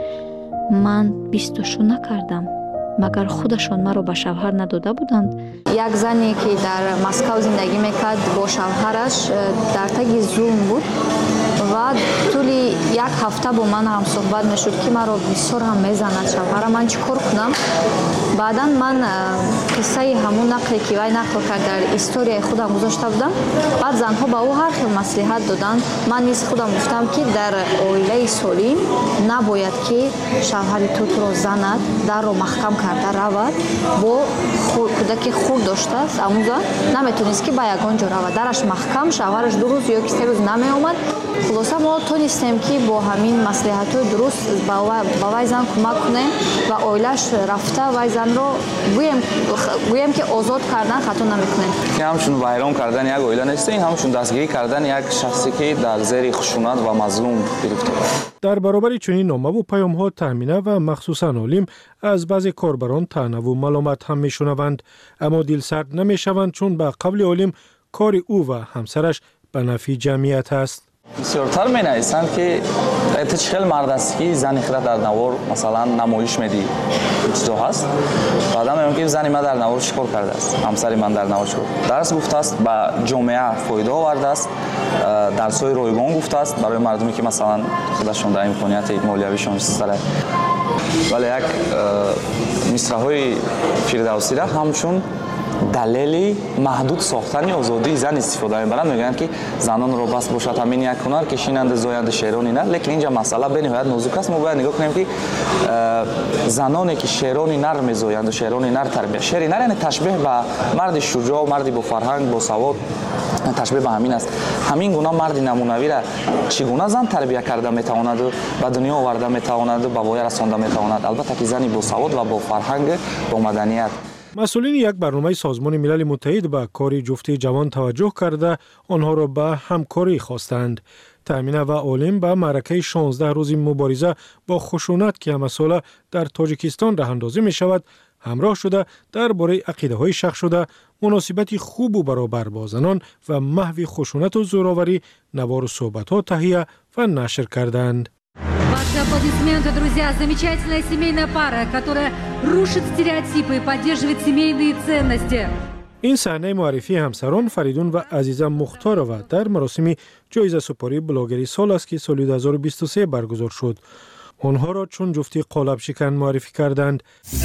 U: ман бисту шу накардам. магар худашон маро ба шавҳар надода буданд? як зане ки дар Москав зиндагӣ мекард бо шавҳараш дар таги зулм буд ва тӯли як ҳафта бо ман ҳам суҳбат мешуд ки маро бисёр ҳам мезанад шавҳарам, ман чӣ кор кунам? баъдан ман қиссаи ҳамун нақле ки вай нақл кард дар историяи худам гузошта будам. баъд занҳо ба ӯ ҳар хел маслиҳат доданд. ман низ худам гуфтам ки дар оилаи солим набояд ки шавҳари ту туро занад, дарро маҳкам карда равад, бо кӯдаки хурд доштааст амӯза наметонист ки ба ягон ҷо равад. дараш маҳкам, шавҳараш ду рӯз ё ки се рӯз намеомад. хулоса мо тонистем ки бо ҳамин маслиҳатҳои дуруст ба вай зан кӯмак кунем ва оилааш рафта вай занро гӯем ки озод кардан хато намекунем.
W: ин ҳамчун вайрон кардан як оила нест, ин ҳамчун дастгирӣ кардан як шахсе ки дар зери хушунат ва мазлум гирифтор аст.
C: дар баробари чунин номаву паёмҳо таъмина ва махсусан олим аз баъзе корбарон таънаву маломат ҳам мешунаванд, аммо дилсард намешаванд, чун ба қавли олим кори ӯ ва ҳамсараш ба нафъи ҷамъият аст.
W: бисёртар менависанд ки эта чӣ хел мард аст ки зани хира дар навор масалан намоиш медиҳи чизо ҳаст. баъдан меён ки зани ман дар навор чӣ кор кардааст, ҳамсари ман дар навор чӣ кор дарс гуфтааст, ба ҷомеа фоида овардааст, дарсҳои ройгон гуфтааст барои мардуме ки масалан худашон дар имконияти молиявишон истара. вале як мисраҳои фирдавсира ҳамчун далели маҳдуд сохтани озодии зан истифода мебаранд. мегӯянд ки занонро бас бошад ҳамин як ҳунар ки шинанду зоянду шерони нар. лекин инҷа масъала бениҳоят нозук аст. мо бояд нигоҳ кунем ки заноне ки шерони нар мезоянду шерони нар тарбия. шери нар яъне ташбеҳ ба марди шуҷоъ, марди бо фарҳанг, бо савод, ташбеҳ ба ҳамин аст. ҳамин гуна марди намунавира чӣ гуна зан тарбия карда метавонаду ба дунё оварда метавонаду ба воя расонда метавонад? албатта ки зани бо савод ва бо фарҳанг, бо маданият.
C: масъулини як барномаи созмони милали муттаҳид ба кори ҷуфти ҷавон таваҷҷӯҳ карда онҳоро ба ҳамкорӣ хостанд. таъмина ва олим ба маъракаи шонздаҳ рӯзи мубориза бо хушунат ки ҳамасола дар тоҷикистон раҳандозӣ мешавад ҳамроҳ шуда дар бораи ақидаҳои шахшуда, муносибати хубу баробар бо занон ва маҳви хушунату зӯроварӣ навору суҳбатҳо таҳия ва нашр карданд.
D: Ваши аплодисменты, друзья. Замечательная семейная пара, которая рушит стереотипы и поддерживает семейные ценности.
C: ин саҳнаи муаррифии ҳамсарон Фаридун ва Азиза Мухторова дар маросими ҷоизасупории блогери сол аст ки соли ду ҳазору бисту се баргузор шуд. онҳоро чун ҷуфти қолабшикан муаррифӣ карданд.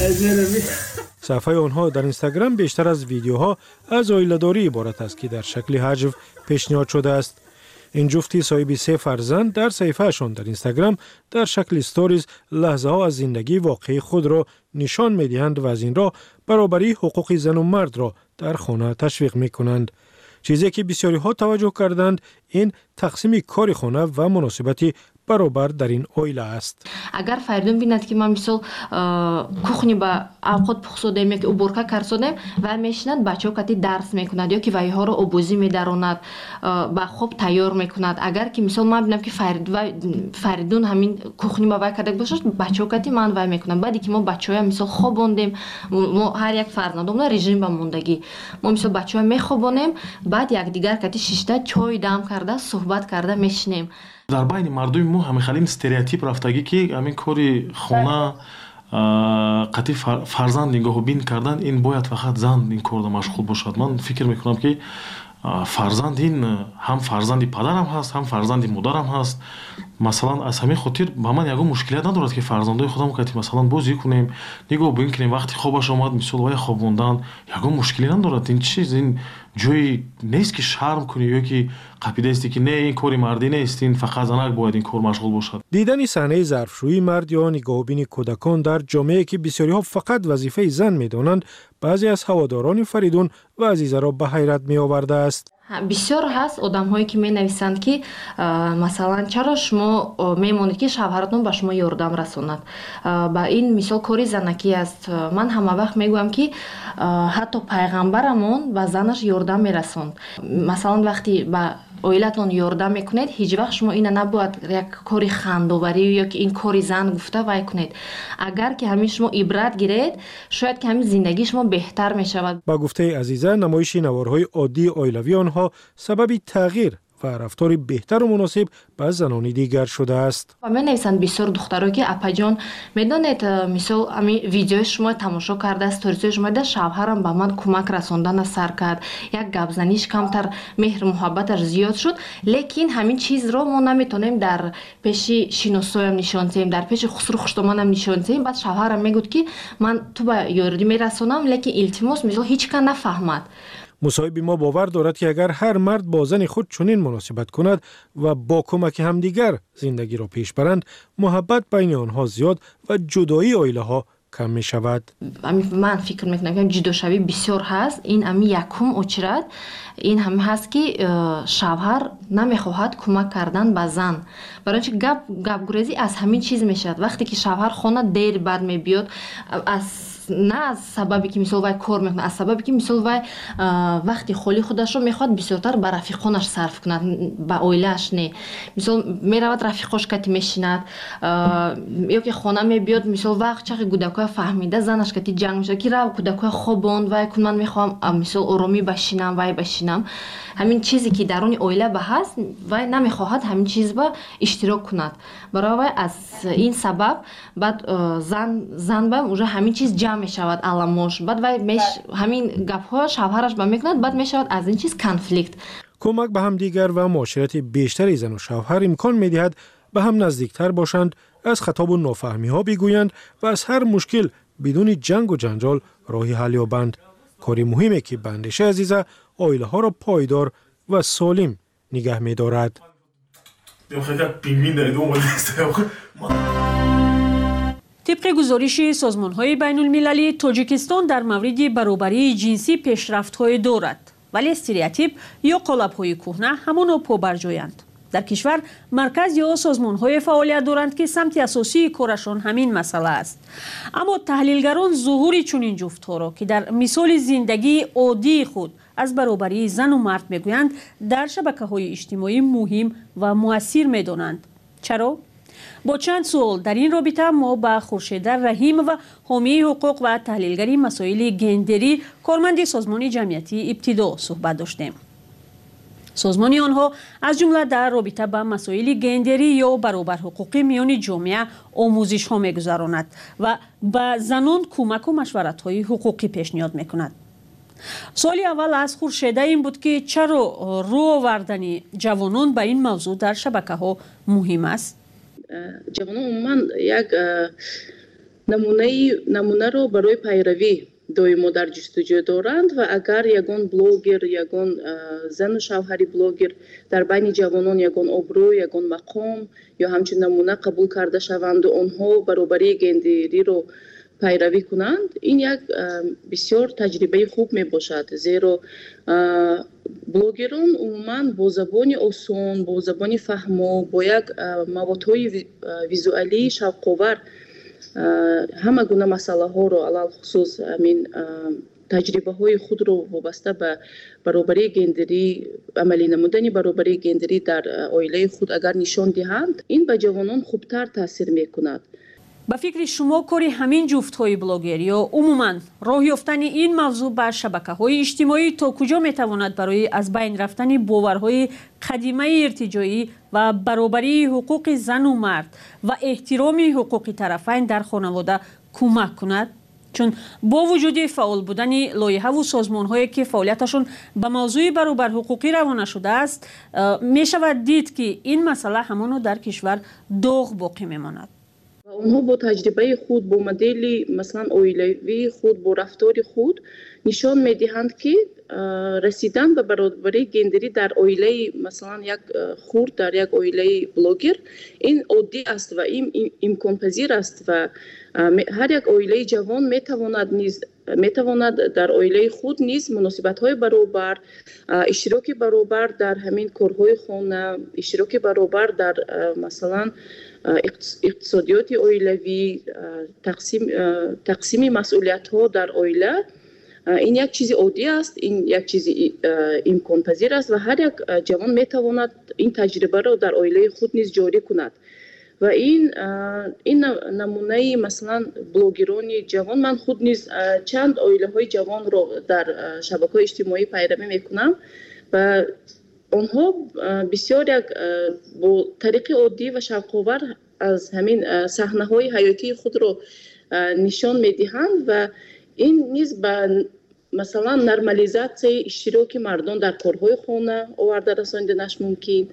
C: саҳифаи онҳо дар Инстаграм бештар аз видеоҳо аз оиладорӣ иборат аст ки дар шакли ҳаҷв пешниҳод шудааст. ин ҷуфти соҳиби се фарзанд дар саҳифаашон дар Инстаграм дар шакли сториз лаҳзаҳо аз зиндагии воқеии худро нишон медиҳанд ва аз ин роҳ баробарии ҳуқуқи зану мардро дар хона ташвиқ мекунанд. чизе ки бисёриҳо таваҷҷӯҳ карданд, ин тақсими кори хона ва муносибати баробар дар ин оила аст.
E: агар Фаридун бинад ки ман мисол кухни ба авқот пухсодем ё ки уборка карсодем ва мешинад бачаҳо кати дарс мекунад ё ки вайҳоро обозӣ медаронад, ба хоб тайёр мекунад. агар ки мисол ман бинам ки Фаридун ҳамин кухни ба вай карда бошад, бачаҳо кати ман вай мекунад. баъде ки мо бачаҳоя мисол хобондем, мо ҳар як фарзандомона режим ба мондагӣ, мо мисол бачаҳоя мехобонем, баъд якдигар кати шишта чой дам карда суҳбат карда мешинем.
I: дар байни мардуми мо ҳамихалин стереотип рафтагӣ ки ҳамин кори хона қати фарзанд нигоҳубин кардан, ин бояд фақат зан ин корда машғул бошад. ман фикр мекунам ки фарзанд ин ҳам фарзанди падарам ҳаст, ҳам фарзанди модарам ҳаст. масалан аз ҳамин хотир ба ман ягон мушкилият надорад ки фарзандои худам кати масалан бозӣ кунем, нигоҳ бин кунем, вақти хобаш омад мисол вая хобондан, ягон мушкилӣ надорад. ин чиз ин ҷои нест ки шарм кунӣ ё ки қапидасти ки не ин кори мардӣ нест, ин фақат занак бояд ин кор машғул бошад.
C: дидани саҳнаи зарфшӯии мард ё нигоҳубини кӯдакон дар ҷомеае ки бисёриҳо фақат вазифаи зан медонанд, баъзе аз ҳаводорони Фаридун ва Азизаро ба ҳайрат меовардааст.
E: бисёр ҳаст одамҳое ки менависанд ки масалан чаро шумо мемонед ки шавҳаратон ба шумо ёрдам расонад. ба ин мисол кори занакӣ аст. ман ҳама вақт мегӯям ки ҳатто пайғамбарамон ба занаш ёрдам мерасонд. масалан вақти ба оилатон ёрдам мекунед, ҳеҷ вақт шумо ина набояд як кори хандоварӣ ё ки ин кори зан гуфта вай кунед. агар ки ҳамин шумо ибрат гиред, шояд ки ҳамин зиндагии шумо беҳтар мешавад.
C: ба гуфтаи Азиза, намоиши наворҳои оддии оилавии онҳо сабаби тағйир ва рафтори беҳтару муносиб ба занони дигар шудааст.
E: менависанд бисёр духтаро ки апаҷон медонед мисол ами видеои шумо тамошо карда, сторисои шумо да шавҳарам ба ман кӯмак расондана сар кард, як гапзаниш камтар меҳру муҳаббаташ зиёд шуд, лекин ҳамин чизро мо наметонем дар пеши шиносоям нишон диҳем, дар пеши хусру хуштоманам нишон диҳем. баъд шавҳарам мегӯд ки ман ту ба ёрдӣ мерасонам, лекин илтимос мисол ҳеҷ кан нафаҳмад.
C: мусоҳиби мо бовар дорад ки агар ҳар мард бо зани худ чунин муносибат кунад ва бо кӯмаки ҳамдигар зиндагиро пеш баранд, муҳаббат байни онҳо зиёд ва ҷудоии оилаҳо кам мешавад.
E: ман фикр мекунам ки ҷудошавӣ бисёр ҳаст. ин ами якум очрад ин ҳам ҳаст ки шавҳар намехоҳад кӯмак кардан ба зан. барои чи гап гапгурезӣ аз ҳамин чиз мешавад. вақте ки шавҳар хона дер бад мебиёд, аз на аз сабабе ки мисол вай кор мекунад, аз сабабе ки мисол вай вақти холи худашро мехоҳад бисёртар ба рафиқонаш сарф кунад, ба оилааш не. мисол меравад рафиқош кати мешинад ё ки хона мебиёд, мисол вақт чахи кӯдакоя фаҳмида занаш кати ҷанг мешавад ки рав кӯдакоя хобонд вай кун, ман мехоҳам мисол оромӣ башинам, вай башинам. ҳамин чизе ки даруни оила ба ҳаст, вай намехоҳад ҳамин чиз ба иштирок кунад. барои вай аз ин сабаб баъд зан зан ба уже ҳамин чиз ҷамъ мешавад аламош, баъд вай ҳамин гапҳо шавҳараш ба мекунад, баъд мешавад аз ин чиз конфликт.
C: кӯмак ба ҳамдигар ва муоширати бештари зану шавҳар имкон медиҳад ба ҳам наздиктар бошанд, аз хатобу нофаҳмиҳо бигӯянд ва аз ҳар мушкил бидуни ҷангу ҷанҷол роҳи ҳал ёбанд. کاری مهمه که به اندیشه عزیزه عائله ها را پایدار و سالم نگه می دارد.
G: طبق گزارش سازمان‌های بین‌المللی، تاجیکستان در مورد برابری جنسی پیشرفت‌های دارد، ولی استریوتیپ یا قالب‌های کهنه همانا پابرجایند. در کشور مرکز یا سازمان‌های فعالیت دارند که سمت اساسی کارشان همین مسئله است. اما تحلیلگران ظهور چنین جفت‌ها را که در مثال زندگی عادی خود از برابری زن و مرد میگویند در شبکه‌های اجتماعی مهم و مؤثر می‌دانند. چرا؟ با چند سوال در این رابطه ما با خورشید رحیم و حامی حقوق و تحلیلگری مسائل گندری کارمند سازمان جمعیتی ابتدا صحبت داشتیم. سازمان آنها از جمله در رابطه با مسائل گندری یا برابر حقوقی میان جامعه آموزش ها میگذراند و به زنان کمک و مشورت های حقوقی پیشنهاد میکند. سوال اول از خورشید این بود که چرا رو آوردن جوانان به این موضوع در شبکه ها مهم است؟
B: جوانان عموما یک نمونه نمونه رو برای پیروی دویمو در جستجو دارند و اگر یگان بلوگر یگان زن و شوهری بلوگر در بین جوانان یگان ابرو یگان مقام یا همچنین نمونه قبول کرده شوند و آنها برابری گندری رو پیروی کنند، این یک بسیار تجربه خوب می باشد، زیرا بلوگران عموما با زبان آسان، با زبان فهمو، با یک موادهای ویزوالی شوق‌آور همه گونه مسئله ها رو علل خصوص همین تجربه های خود رو وابسته به برابری گندری، عملی نمودن برابری گندری در عائله خود اگر نشان دهند، این به جوانان خوبتر تاثیر می کند.
G: به فکر شما کاری همین جفت های بلاگر یا عموما راه یافتن این موضوع بر شبکه های اجتماعی تا کجا می تواند برای از بین رفتن باورهای قدیمه ارتجاعی و برابری حقوق زن و مرد و احترام حقوق طرفین در خانواده کمک کند؟ چون با وجود فعال بودن لایحه و سازمان هایی که فعالیتشون به موضوع برابر حقوقی روانه شده است، می شود دید که این مسئله همانو در کشور داغ باقی می ماند.
B: آنها با تجربه خود، با مدل مثلا عائلوی خود، با رفتار خود نشان میدهند که رسیدن به برابری گندری در عائله مثلا یک خرد، در یک عائله بلوگر این عادی است و این امکان پذیر است و هر یک عائله جوان میتواند نیز میتواند در عائله خود نیز مناسبت های برابر، اشتراک برابر در همین کارهای خانه، اشتراک برابر در مثلا اقتصادیات عائلوی، تقسیم تقسیم مسئولیت ها در عائله، این یک چیز عادی است، این یک چیز امکان پذیر است و هر یک جوان میتواند این تجربه را در عائله خود نیز جاری کند و این این نمونه مثلا بلوگران جوان، من خود نیز چند عائله های جوان را در شبکه‌های اجتماعی پیروی میکنم و آنها بسیار یک با طریق عادی و شوق‌آور از همین صحنه‌های حیاتی خود را نشان میدهند و این نیز به مثلا نرمالیزاسیون اشتراک مردان در کارهای خانه آورده رساندنش ممکن.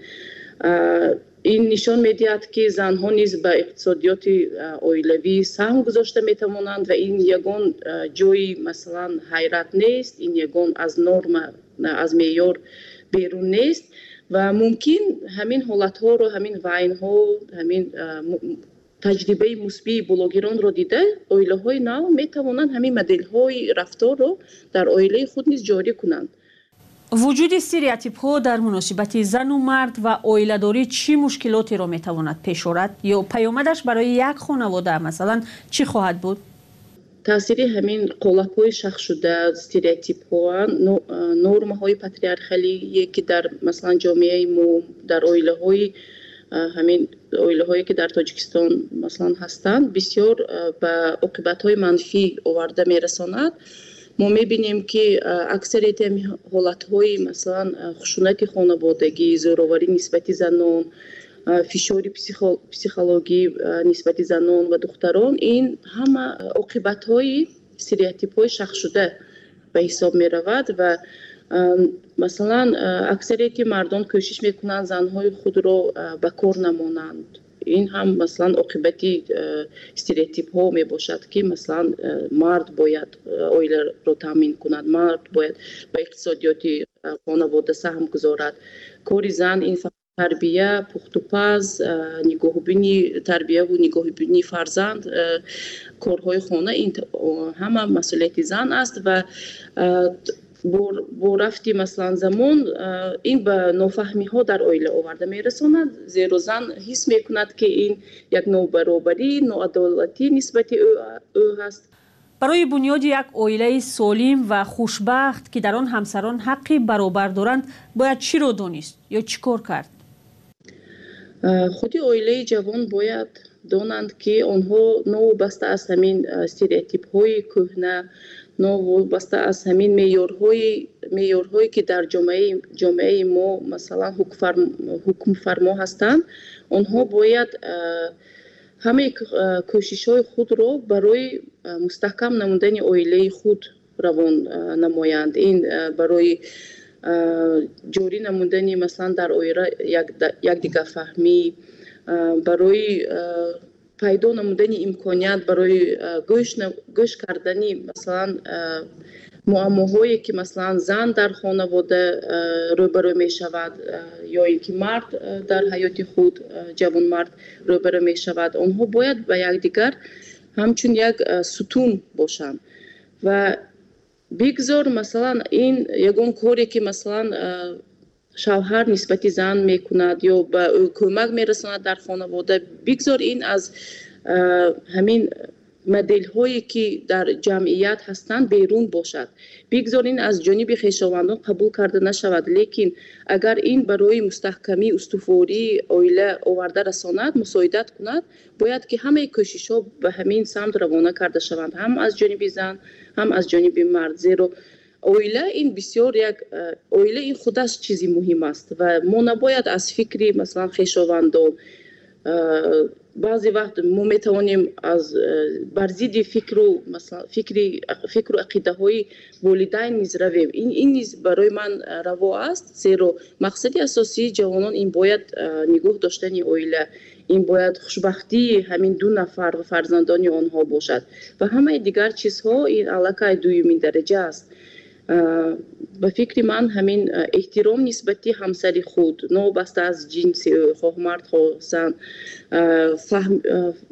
B: این نشان میدهد که زنها نیز به اقتصادیات عائلوی سهم گذاشته میتوانند و این یگان جای مثلا حیرت نیست، این یگان از نرم از معیار بیرون نیست و ممکن همین حالت ها رو، همین وین ها، همین تجربه مثبت بلوگران رو دیده عائله های نو می توانند همین مدل های رفتار رو در عائله خود نیز جاری کنند.
G: وجود استریوتیپ ها در مناسبت زن و مرد و عائله داری چی مشکلاتی را می تواند پیش آورد یا پیامدش برای یک خانواده مثلا چی خواهد بود؟
B: تاثیر همین قالب های شخص شده، استریوتیپ ها، نرم های پاتریارخالی که در مثلا جامعه ما، در عائله های همین عائله هایی که در تاجیکستان مثلا هستند بسیار به عاقبت های منفی آورده میرساند. ما میبینیم که اکثریت حالت های مثلا خشونت خانوادگی، زورآوری نسبت زنان، فشار پسیخولوژی نسبت زنان و دختران، این همه عاقبت های استریوتیپ های شخص شده به حساب می رود و مثلا اکثریت مردم کوشش میکنند زنهای خود را به کار نمانند این هم مثلا عاقبتی استریوتیپ ها می باشد که مثلا مرد باید اویله رو تامین کند، مرد باید به اقتصادیات خانواده سهم گذارد. کاری زن این تربیه، پخت و پز، نگاهبینی تربیه و نگاهبینی فرزند، کارهای خانه این همه مسئولیت زن است و با رفتی مثلا زمان این به نافهمی ها در عائله آورده می رساند، زیرا زن حس می کند که این یک نابرابری، ناعدالتی نسبت او هست.
G: برای بنیاد یک عائله سالم و خوشبخت که در آن همسران حقی برابر دارند باید چی را دانست یا چی کار کرد؟
B: خودی عائله جوان باید دانند که آنها نوابسته از همین استریوتیپ های کهنه، نوابسته از همین معیارهای معیارهایی که در جامعه جامعه ما مثلا حکم فرما هستند، آنها باید همه کوشش های خود را برای مستحکم نمودن عائله خود روان نمایند. این برای جوری نمودن مثلا در عائله یک دیگر فهمی، برای پیدا نمودن امکانیت برای گوش گوش کردنی مثلا معماهایی که مثلا زن در خانواده روبرو می شود یا اینکه مرد در حیات خود جوان مرد روبرو می شود، آنها باید به یکدیگر همچون یک ستون باشند و بگذار مثلا این یگان کاری که مثلا شوهر نسبت زن میکند یا به او کمک میرساند در خانواده، بگذار این از همین مدل هایی که در جمعیت هستند بیرون باشد، بگذار این از جانب خویشاوندان قبول کرده نشود، لیکن اگر این برای مستحکمی استواری عائله آورده رساند، مساعدت کند، باید که همه کوشش ها به همین سمت روانه کرده شوند، هم از جانب زن هم از جانب مرد، زیرا عائله این بسیار یک عائله این خودش چیزی مهم است و ما نباید از فکری مثلا خویشاوندان بعضی وقت ما میتوانیم از برزید فکر و مثلا فکری فکر و عقیده های والدین نیز رویم. این این نیز برای من روا است، زیرا مقصد اساسی جوانان این باید نگاه داشتن عائله، این باید خوشبختی همین دو نفر و فرزندان آنها باشد و همه دیگر چیزها این علاقه دومین درجه است. به فکر من همین احترام نسبتی همسری خود، نوبسته از جنس خواه مرد خواه زن، فهم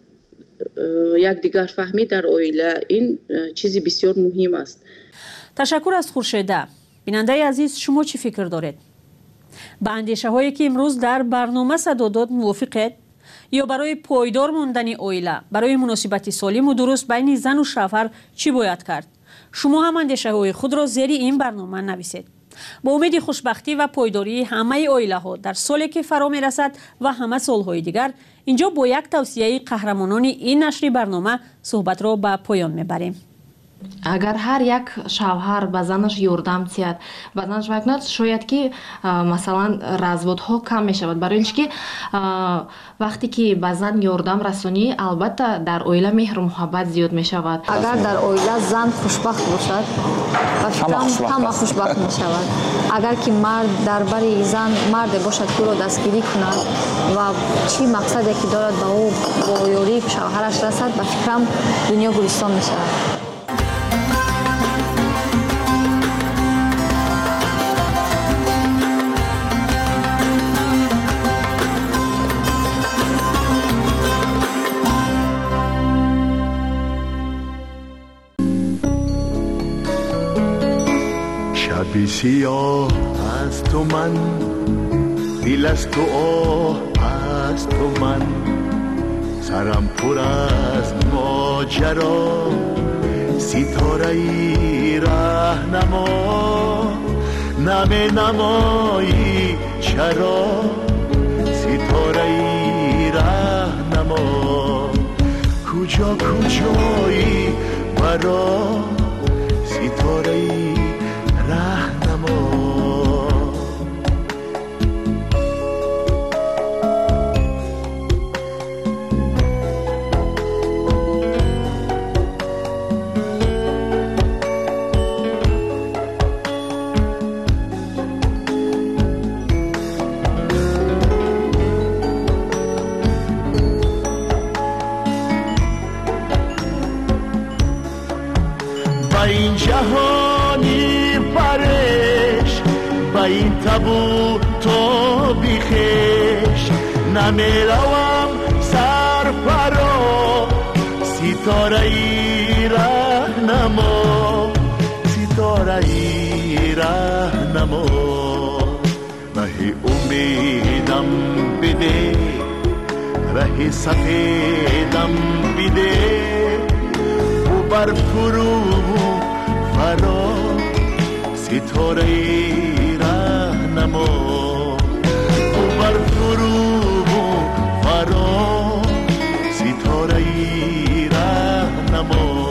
B: یک دیگر فهمی در عائله، این چیزی بسیار مهم است.
G: تشکر از خورشیده. بیننده عزیز، شما چی فکر دارید؟ با اندیشه هایی که امروز در برنامه صدا داد موافقید؟ یا برای پایدار موندن عائله، برای مناسبت سالم و درست بین زن و شوهر چی باید کرد؟ شما هم اندیشه های خود را زیر این برنامه نویسید. با امید خوشبختی و پایداری همه عائله ها در سالی که فرا می رسد و همه سالهای دیگر، اینجا با یک توصیه قهرمانان این نشر برنامه صحبت را به پایان می بریم.
E: اگر هر یک شوهر به زنش یاردم تیاد و زنش میکند، شاید که مثلا разводها کم می شود، برای اینکه وقتی که به زن یاردم رسانی البته در عائله مهر و محبت زیاد می شود.
U: اگر در عائله زن خوشبخت باشد و فکرم همه خوشبخت می شود. اگر که مرد درباره زن مرد باشد که او را دستگیری کند و چی مقصدی که دارد به او با یاری شوهرش رسد، به فکرم دنیا گلستان می شود.
A: شبی سیاه از تو من، دل از تو آه از تو من، سرم پر از ماجرا، ستاره ای راهنما، نمی نمایی چرا، ستاره ای راهنما، کجا کجایی برا، ستاره ای راهنما. نبود تو بیخش نمیروم سر فرا ستاره ای رهنما ستاره ای رهنما ره امیدم بده ره سفیدم بده و بر فرو فرا ستاره ای رهنما و بر فرو فرا ستاره ای رهنما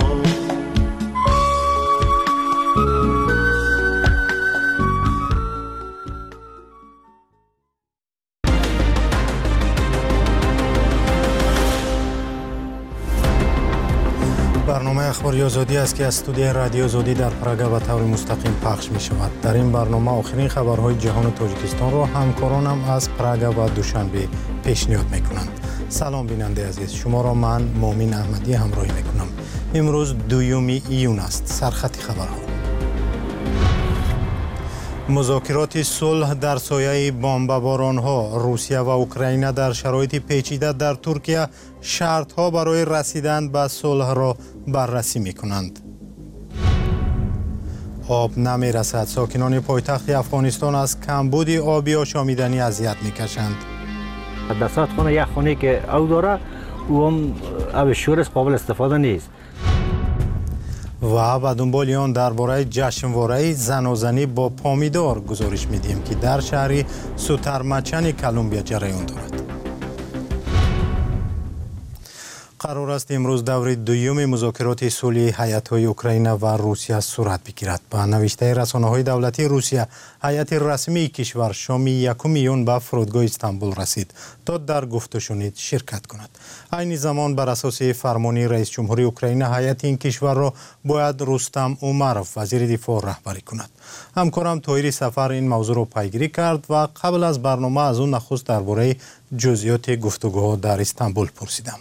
H: برنامه اخباری آزادی است که از استودیوی رادیو آزادی در پراگ به طور مستقیم پخش می شود. در این برنامه آخرین خبرهای جهان تاجیکستان را همکارانم از پراگ و دوشنبه پیشنهاد می کنند. سلام بیننده عزیز، شما را من مومن احمدی همراهی می کنم. امروز دوم ایون است. سرخط خبرها: مذاکرات صلح در سایه بمباران‌ها، روسیه و اوکراین در شرایط پیچیده در ترکیه شرط‌ها برای رسیدن به صلح را بررسی می‌کنند. آب نمی‌رسد. ساکنان پایتخت افغانستان از کمبود آبی آشامیدنی اذیت می‌کشند.
J: در سطح خانه یک خانه که او داره او هم آب شور قابل استفاده نیست.
H: و به دنبال آن درباره جشنواره زنازنی با پامیدار گزارش میدیم که در شهر سوترمچن کلمبیا جریان دارد. قرار است امروز دور دوم مذاکرات صلح هیئت‌های اوکراین و روسیه صورت بگیرد. با نوشته رسانه‌های دولتی روسیه، هیئت رسمی کشور شام یکم ایون به فرودگاه استانبول رسید تا در گفت و شنید شرکت کند. عین زمان بر اساس فرمان رئیس جمهوری اوکراین، هیئت این کشور را باید رستم اومروف وزیر دفاع رهبری کند. همکارم طاهری سفر این موضوع را پیگیری کرد و قبل از برنامه از اون نخست درباره جزئیات گفتگوها در استانبول پرسیدم.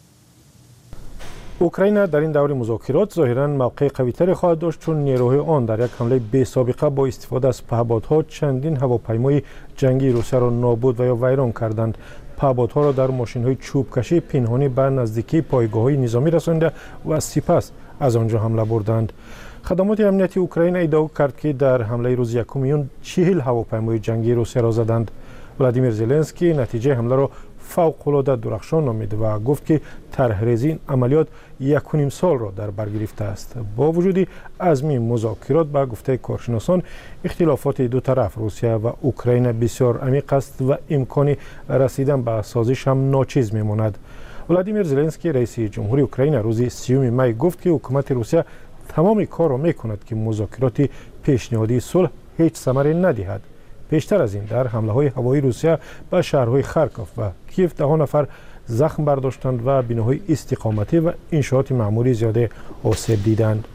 C: اوکراین در این دور مذاکرات ظاهراً موقع قوی‌تری خواهد داشت، چون نیروهای آن در یک حمله بی سابقه با استفاده از پهپادها چندین هواپیمای جنگی روسیه را نابود و یا ویران کردند. پهپادها را در ماشین‌های چوبکشی پنهانی به نزدیکی پایگاه‌های نظامی رسانده و سپس از آنجا حمله بردند. خدمات امنیتی اوکراین ادعا کرد که در حمله روز یکم ایون چهل هواپیمای جنگی روسیه را زدند. ولادیمیر زلنسکی نتیجه حمله را فوق‌العاده درخشان نامید و گفت که طرح‌ریزی این عملیات یک و نیم سال را در بر گرفته است. با وجود عزم مذاکرات، به گفته کارشناسان اختلافات دو طرف روسیه و اوکراین بسیار عمیق است و امکان رسیدن به سازش هم ناچیز میماند. ولادیمیر زلنسکی رئیس جمهوری اوکراین روز سیوم می گفت که حکومت روسیه تمام کار را میکند که مذاکرات پیشنهادی صلح هیچ ثمری ندهد. پیشتر از این در حمله های هوایی روسیه به شهرهای خارکوف و کیف ده نفر زخم برداشتند و بناهای استقامتی و انشاءات معمولی زیاده آسیب دیدند.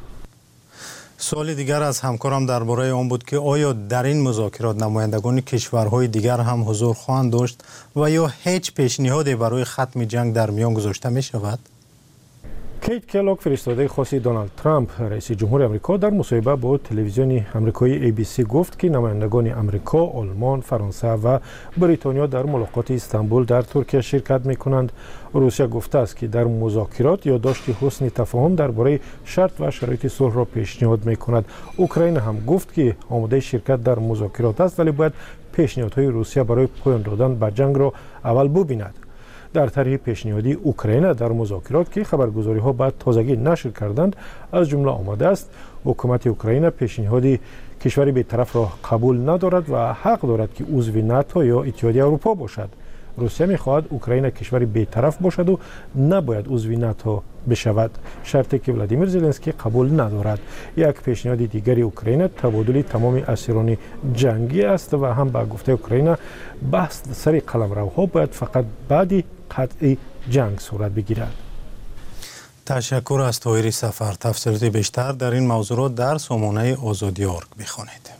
H: سوال دیگر از همکارم درباره آن بود که آیا در این مذاکرات نمایندگان کشورهای دیگر هم حضور خواهند داشت و یا هیچ پیشنهادی برای ختم جنگ در میان گذاشته می شود؟
C: کیت کلاک، فرستاده خاصی دونالد ترامپ رئیس جمهور آمریکا، در مصاحبه با تلویزیون آمریکایی ای بی سی گفت که نمایندگان آمریکا، آلمان، فرانسه و بریتانیا در ملاقات استانبول در ترکیه شرکت می‌کنند. روسیه گفته است که در مذاکرات یادداشت حسن تفاهم درباره شرط و شرایط صلح را پیشنهاد می‌کند. اوکراین هم گفت که آماده شرکت در مذاکرات است، ولی باید پیشنهادهای روسیه برای پایان دادن به جنگ را اول ببیند. در طرح پیشنهادی اوکراین در مذاکرات که خبرگزاری‌ها بعد تازگی نشر کردند از جمله آمده است حکومت اوکراین پیشنهادی کشوری بی‌طرف را قبول ندارد و حق دارد که عضو ناتو یا اتحادیه اروپا باشد. روسیه می‌خواهد اوکراین کشوری بی‌طرف باشد و نباید عضو ناتو بشود، شرطی که ولادیمیر زلنسکی قبول ندارد. یک پیشنهاد دیگری اوکراین تبادل تمام اسیران جنگی است و هم به گفته اوکراین بحث سر قلمروها باید فقط بعد قطع جنگ صورت بگیرد.
H: تشکر از طاهری سفر. تفصیلات بیشتر در این موضوع در سامانه آزادی ارگ بخوانید.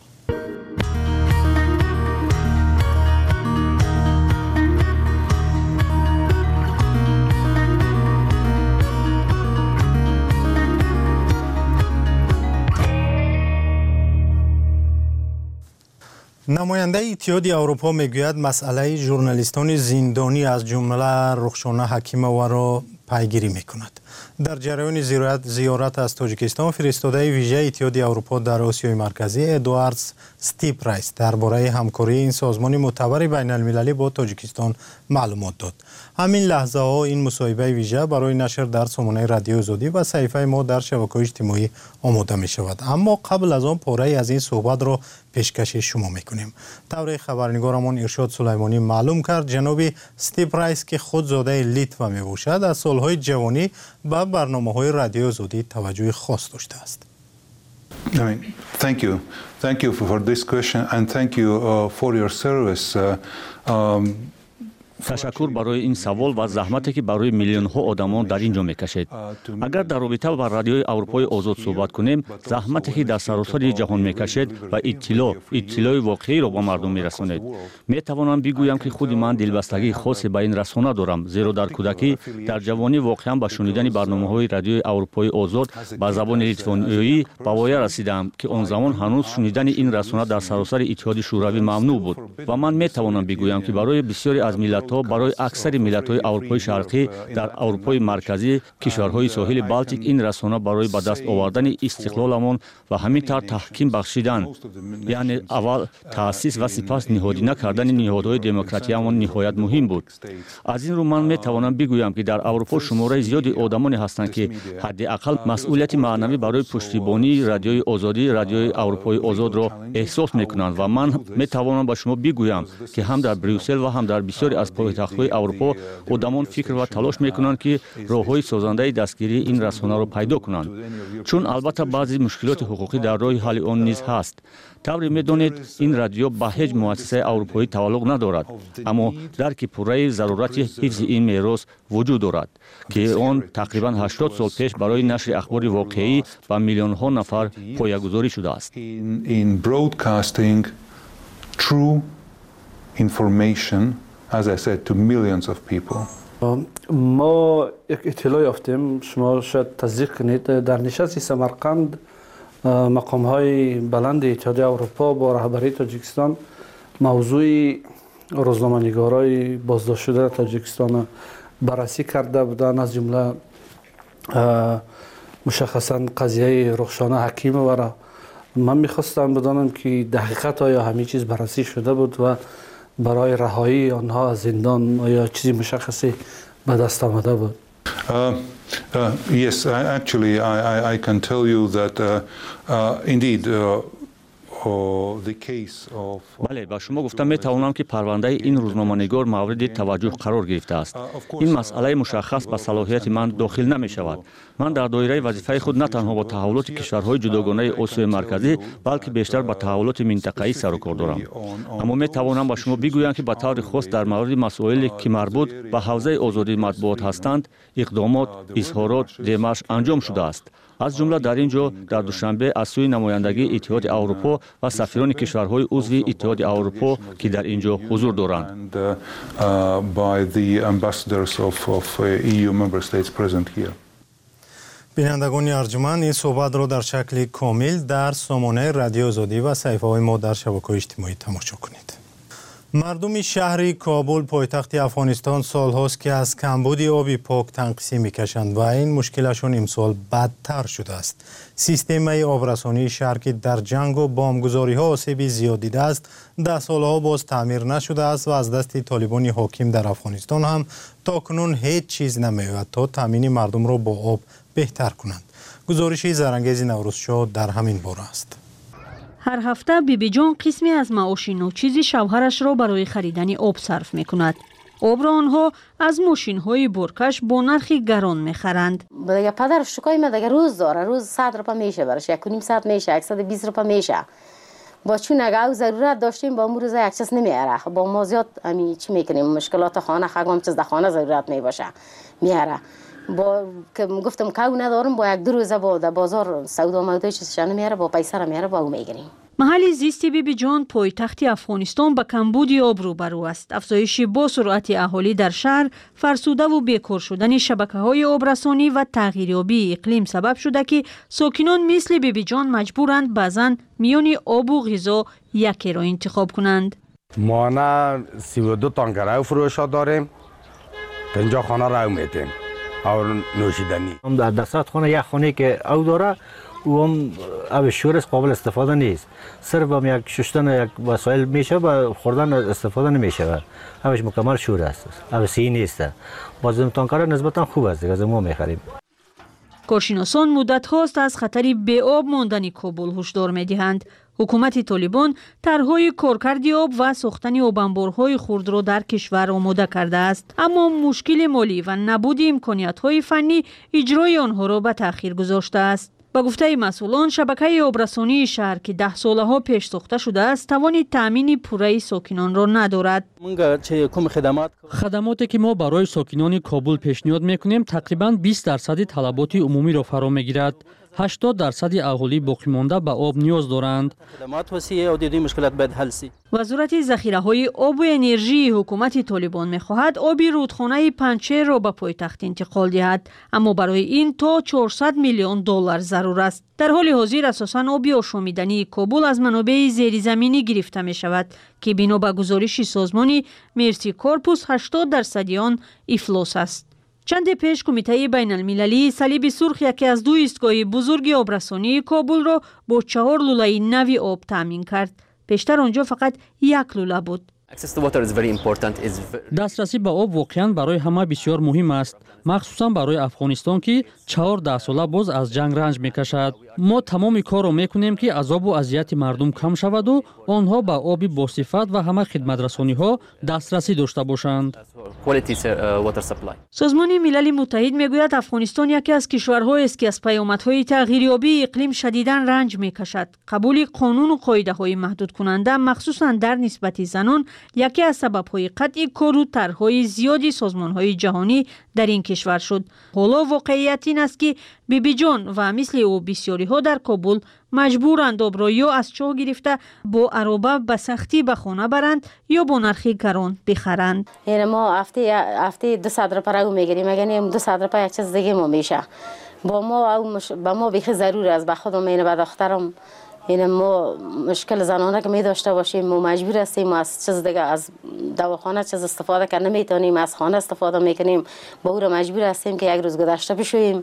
H: نماینده اتحاد اروپا میگوید مسئله ژورنالیستان زندانی از جمله رخشانه حکیمووا را پیگیری میکند. در جریان زیارت از تاجیکستان فرستاده ویژه اتحاد اروپا در آسیای مرکزی ادوارد ستیپرایس درباره همکاری این سازمان معتبر بین المللی با تاجیکستان معلومات داد. همین لحظه ها این مصاحبه ویژه برای نشر در سامانه رادیو آزادی و صحیفه ما در شبکه‌های اجتماعی آماده می شود. اما قبل از آن پاره از این صحبت را پیشکش شما میکنیم. طور خبرنگارمان ارشاد سلیمانی معلوم کرد جناب ستیپرایس که خود زاده لیتوا می باشد از سالهای جوانی به برنامه‌های رادیو آزادی توجه خاص داشته است.
K: I mean, thank you. Thank you for this question and thank you uh, for your service. Uh, um,
M: تشکر برای این سوال و زحمتی که برای میلیون ها آدمان در اینجا میکشید. اگر در رابطه با رادیوی اروپای آزاد صحبت کنیم، زحمتی که در سراسر جهان میکشید و اطلاع اطلاع واقعی را به مردم میرسانید. میتوانم بگویم که خود من دلبستگی خاصی به این رسانه دارم، زیرا در کودکی در جوانی واقعا به شنیدن برنامه‌های رادیوی اروپای آزاد با زبان لیتوانی به وایه رسیدم که آن زمان هنوز شنیدن این رسانه در سراسر اتحاد شوروی ممنوع بود و من میتوانم بگویم که برای بسیاری از ملت برای اکثر ملت‌های اروپای شرقی در اروپای مرکزی کشورهای ساحل بالتیک این رسانه برای به دست آوردن استقلالمان و همینطور تحکیم بخشیدن، یعنی اول تأسیس و سپس نهادینه کردن نهادهای دموکراتیمان نهایت مهم بود. از این رو من میتوانم بگویم که در اروپا شماره زیادی آدمانی هستند که حداقل مسئولیت معنوی برای پشتیبانی رادیوی آزادی رادیوی اروپای آزاد را احساس میکنند و من میتوانم با شما بگویم که هم در بریوسل و هم در بسیاری از پایتخت‌های اروپا آدمان فکر و تلاش میکنند که راه‌های سازنده دستگیری این رسانه را پیدا کنند، چون البته بعضی مشکلات حقوقی در راه حل آن نیز هست. طوری میدانید این رادیو به هیچ مؤسسه اروپایی تعلق ندارد، اما درک پوره ضرورت حفظ این میراث وجود دارد که آن تقریبا هشتاد سال پیش برای نشر اخبار واقعی و میلیون ها نفر پایه‌گذاری شده است.
K: In broadcasting true information, as I said, to millions of people.
F: ما یک اطلاع یافتیم، شما شاید تصدیق کنید، در نشست سمرقند مقام های بلند اتحادیه اروپا با رهبری تاجیکستان موضوع روزنامه‌نگارای بازداشت شده تاجیکستان بررسی کرده بودند، از جمله مشخصا قضیه رخشانه حکیمووا را. من میخواستم بدانم که دقیقاً آیا همه چیز بررسی شده بود و برای رهایی آنها از زندان آیا چیزی مشخصی به دست آمده بود؟
K: Uh, uh, yes, I, actually, I, I, I can tell you that uh, uh, indeed. Uh,
M: بله، با شما گفتم میتوانم که پرونده این روزنامه‌نگار مورد توجه قرار گرفته است. این مسئله مشخص به صلاحیت من داخل نمی شود. من در دایره وظیفه خود نه تنها با تحولات کشورهای جداگانه آسیای مرکزی بلکه بیشتر با تحولات منطقه‌ای سر و کار دارم. اما میتوانم با شما بگویم که به طور خاص در مورد مسائلی که مربوط به حوزه آزادی مطبوعات هستند اقدامات، اظهارات، دمارش انجام شده است. از جمله در اینجا در دوشنبه از سوی نمایندگی اتحاد اروپا و سفیران کشورهای عضو اتحاد اروپا که در اینجا حضور دارند.
H: بینندگان ارجمند، این صحبت را در شکل کامل در سامانه رادیو آزادی و صحیفه‌های ما در شبکه‌های اجتماعی تماشا کنید. مردم شهر کابل پایتخت افغانستان سالهاست که از کمبود آب پاک تنقیصی میکشند و این مشکلشون امسال بدتر شده است. سیستم آبرسانی شهر که در جنگ و بمبگذاری ها آسیب زیاد دیده است، ده سالها باز تعمیر نشده است و از دست طالبان حاکم در افغانستان هم تا کنون هیچ چیز نمی‌آید تا تامین مردم را با آب بهتر کنند. گزارش زرانگیز نوروزشاه در همین باره است.
G: هر هفته بیبی جان قسمی از معاش نوچیز شوهرش را برای خریدن آب صرف می کند. آب را آنها از ماشین های برکش با نرخی گران می خرند.
P: دیگه پدر شکای ما دیگه روز داره، روز صد روپا میشه برش، یک و نیم ساعت میشه، صد و بیست روپا میشه. با چون اگه او ضرورت داشتیم با امروز یک چیز نمیاره. با ما زیاد امی چی میکنیم، مشکلات خانه خگم چیز در خانه ضرورت میباشه میاره. با که گفتم که ندارم با یک دو روزه با بازار سودا مودای چیزش نمیاره، با پیسه را میاره با او میگیریم.
G: محل زیست بیبی جان پایتخت افغانستان با کمبودی آب روبرو است. افزایش با سرعت اهالی در شهر، فرسوده و بیکار شدن شبکه‌های آبرسانی و تغییریابی اقلیم سبب شده که ساکنان مثل بیبی جان مجبورند بعضاً میان آب و غذا یکی را انتخاب کنند.
Q: ما نه سی و دو تانکر فروشات داریم، اینجا خانه را میتیم اور نوشیدنی.
J: در دستات خانه یک خانه که او داره او هم آب شور قابل استفاده نیست، صرف هم یک شستن یک وسایل میشه و خوردن استفاده نمیشه. آبش مکمل شور است، آب سی نیست. باز تانکر نسبتا خوب است دیگه، از ما میخریم.
G: کارشناسان مدت هاست از خطر بی آب ماندن کابل هشدار میدهند. حکومت طالبان طرحهای کارکرد آب و ساختن آبانبارهای خرد را در کشور آماده کرده است، اما مشکل مالی و نبود امکانیت‌های فنی اجرای آنها را به تأخیر گذاشته است. با گفته مسئولان، شبکه آبرسانی شهر که ده ساله ها پیش ساخته شده است توان تامین پوره ساکنان را ندارد.
R: خدماتی که ما برای ساکنان کابل پیشنهاد میکنیم تقریباً بیست درصد طلبات عمومی را فرا میگیرد. هشتاد درصد اهالی باقی مانده به آب نیاز دارند.
G: وزارت ذخیره‌های آب و انرژی حکومت طالبان می‌خواهد آب رودخانه پنچیر را به پایتخت انتقال دهد، اما برای این تا چهارصد میلیون دلار ضرور است. در حال حاضر اساساً آب آشامیدنی کابل از منابع زیرزمینی گرفته می شود که بنا به گزارش سازمان مرسی کورپوس هشتاد درصد آن افلاس است. چند پیش کمیته بین المللی صلیب سرخ یکی از دو ایستگاه بزرگ آبرسانی کابل را با چهار لوله نوی آب تامین کرد. پیشتر آنجا فقط یک لوله بود.
R: دسترسی به آب واقعا برای همه بسیار مهم است، مخصوصا برای افغانستان که چهار ده ساله باز از جنگ رنج میکشد. ما تمام کار را میکنیم که عذاب و اذیت مردم کم شود و آنها به آب با صفت و همه خدمترسانی ها دسترسی داشته باشند.
G: سازمان ملل متحد میگوید افغانستان یکی از کشورهایی است که از پیامدهای تغییریابی اقلیم شدیداً رنج میکشد. قبول قانون و قاعده‌های محدود کننده مخصوصاً در نسبت زنان یکی از سبب‌های قطع کار و طرح‌های زیادی سازمان‌های جهانی در این کشور شد. حالا واقعیت این است که بیبی جان و مثل او بسیاری ها در کابل مجبورند آب را یا از چاه گرفته با عربه به سختی به خانه برند یا با نرخ گران بخرند.
P: یعنی ما هفته هفته دو صد روپیه رو میگیریم، اگر دو صد روپیه یک چیز دیگه ما میشه. با ما او مش... با ما بیخی ضرور است، به خودم اینه به دخترم یعنی ما مشکل زنانه که می داشته باشیم ما مجبور هستیم از چیز دیگه از دواخانه چیز استفاده کنه نمیتونیم، از خانه استفاده میکنیم، با او را مجبور هستیم که یک روز گذشته بشویم.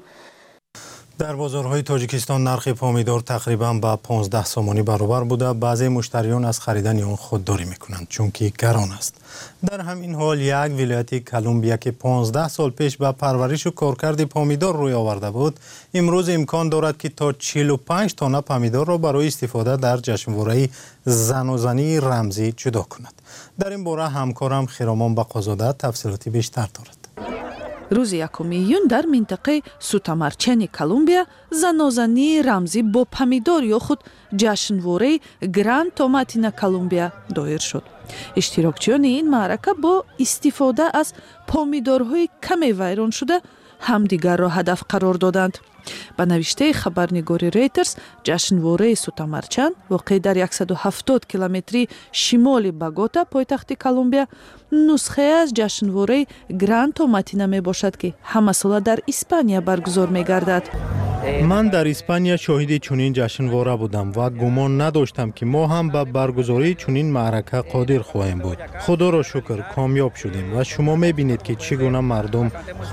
H: در بازارهای تاجیکستان نرخ پامیدار تقریبا با پانزده سامانی برابر بوده. بعضی مشتریان از خریدن آن خودداری میکنند چون که گران است. در همین حال یک ولایت کلمبیا که پانزده سال پیش به پرورش و کارکرد پامیدار روی آورده بود، امروز امکان دارد که تا چهل و پنج تانه پامیدار را برای استفاده در جشنواره زن و زنی رمزی جدا کند. در این باره همکارم خرامان بقازاده تفصیلاتی بیشتر دارد.
S: روز یکم ایون در منطقه سوتامارچن کلمبیا زنازنی رمزی با پامیدار یا خود جشنواره گراند توماتینا کلمبیا دایر شد. اشتراکچیان این معرکه با استفاده از پامیدارهای کمی ویران شده همدیگر را هدف قرار دادند. با نوشته خبرنگاری ریترز، جشنواره سوتامارچن واقع در صد و هفتاد کیلومتری شمال بوگوتا پایتخت کلمبیا نسخه از جشنواره گراند توماتینا می باشد که همه ساله در اسپانیا برگزار می گردد.
H: من در اسپانیا شاهد چنین جشنواره بودم و گمان نداشتم که ما هم به برگزاری چنین معرکه قادر خواهیم بود. خدا را شکر کامیاب شدیم و شما میبینید که چگونه مردم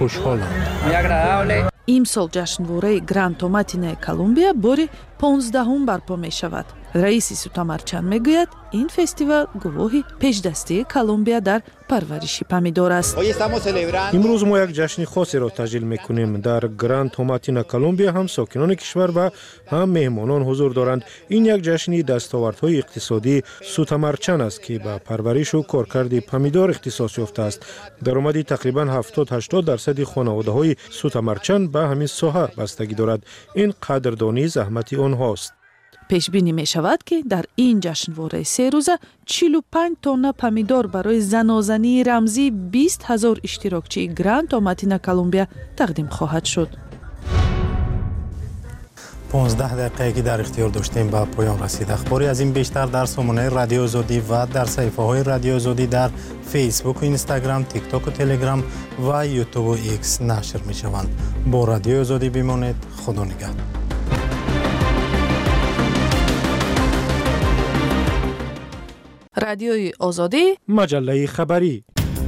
H: خوشحالند.
S: امسال جشنواره گراند توماتینا کلمبیا باری پانزدهم برپا می شود. رئیس سوتامارچن میگوید این فستیوال گواهی پیشدستی کلمبیا در پرورش پامیدار است.
C: امروز ما یک جشن خاصی را تجلیل میکنیم. در گراند توماتینا کلمبیا هم ساکنان کشور و هم مهمانان حضور دارند. این یک جشن دستاوردهای اقتصادی سوتامارچن است که به پرورش و کارکرد پامیدار اختصاص یافته است. درآمد تقریبا هفتاد هشتاد درصد خانواده‌های سوتامارچن به همین ساحه بستگی دارد. این قدردانی زحمت آنهاست.
S: پیش بینی می شود که در این جشنواره سه روزه چهل و پنج تن پامیدار برای زنازنی رمزی بیست هزار اشتراکچی گراند توماتینا کلمبیا تقدیم خواهد شد.
H: پانزده دقیقه که در اختیار داشتیم به پایان رسید. اخباری از این بیشتر در سامانه رادیو آزادی و در صفحه های رادیو آزادی در فیسبوک و اینستاگرام، تیک تاک و تلگرام و یوتیوب و ایکس نشر می شوند. با رادیو آزادی بمانید. خدا نگهدار.
S: رادیوی آزادی،
C: مجله خبری.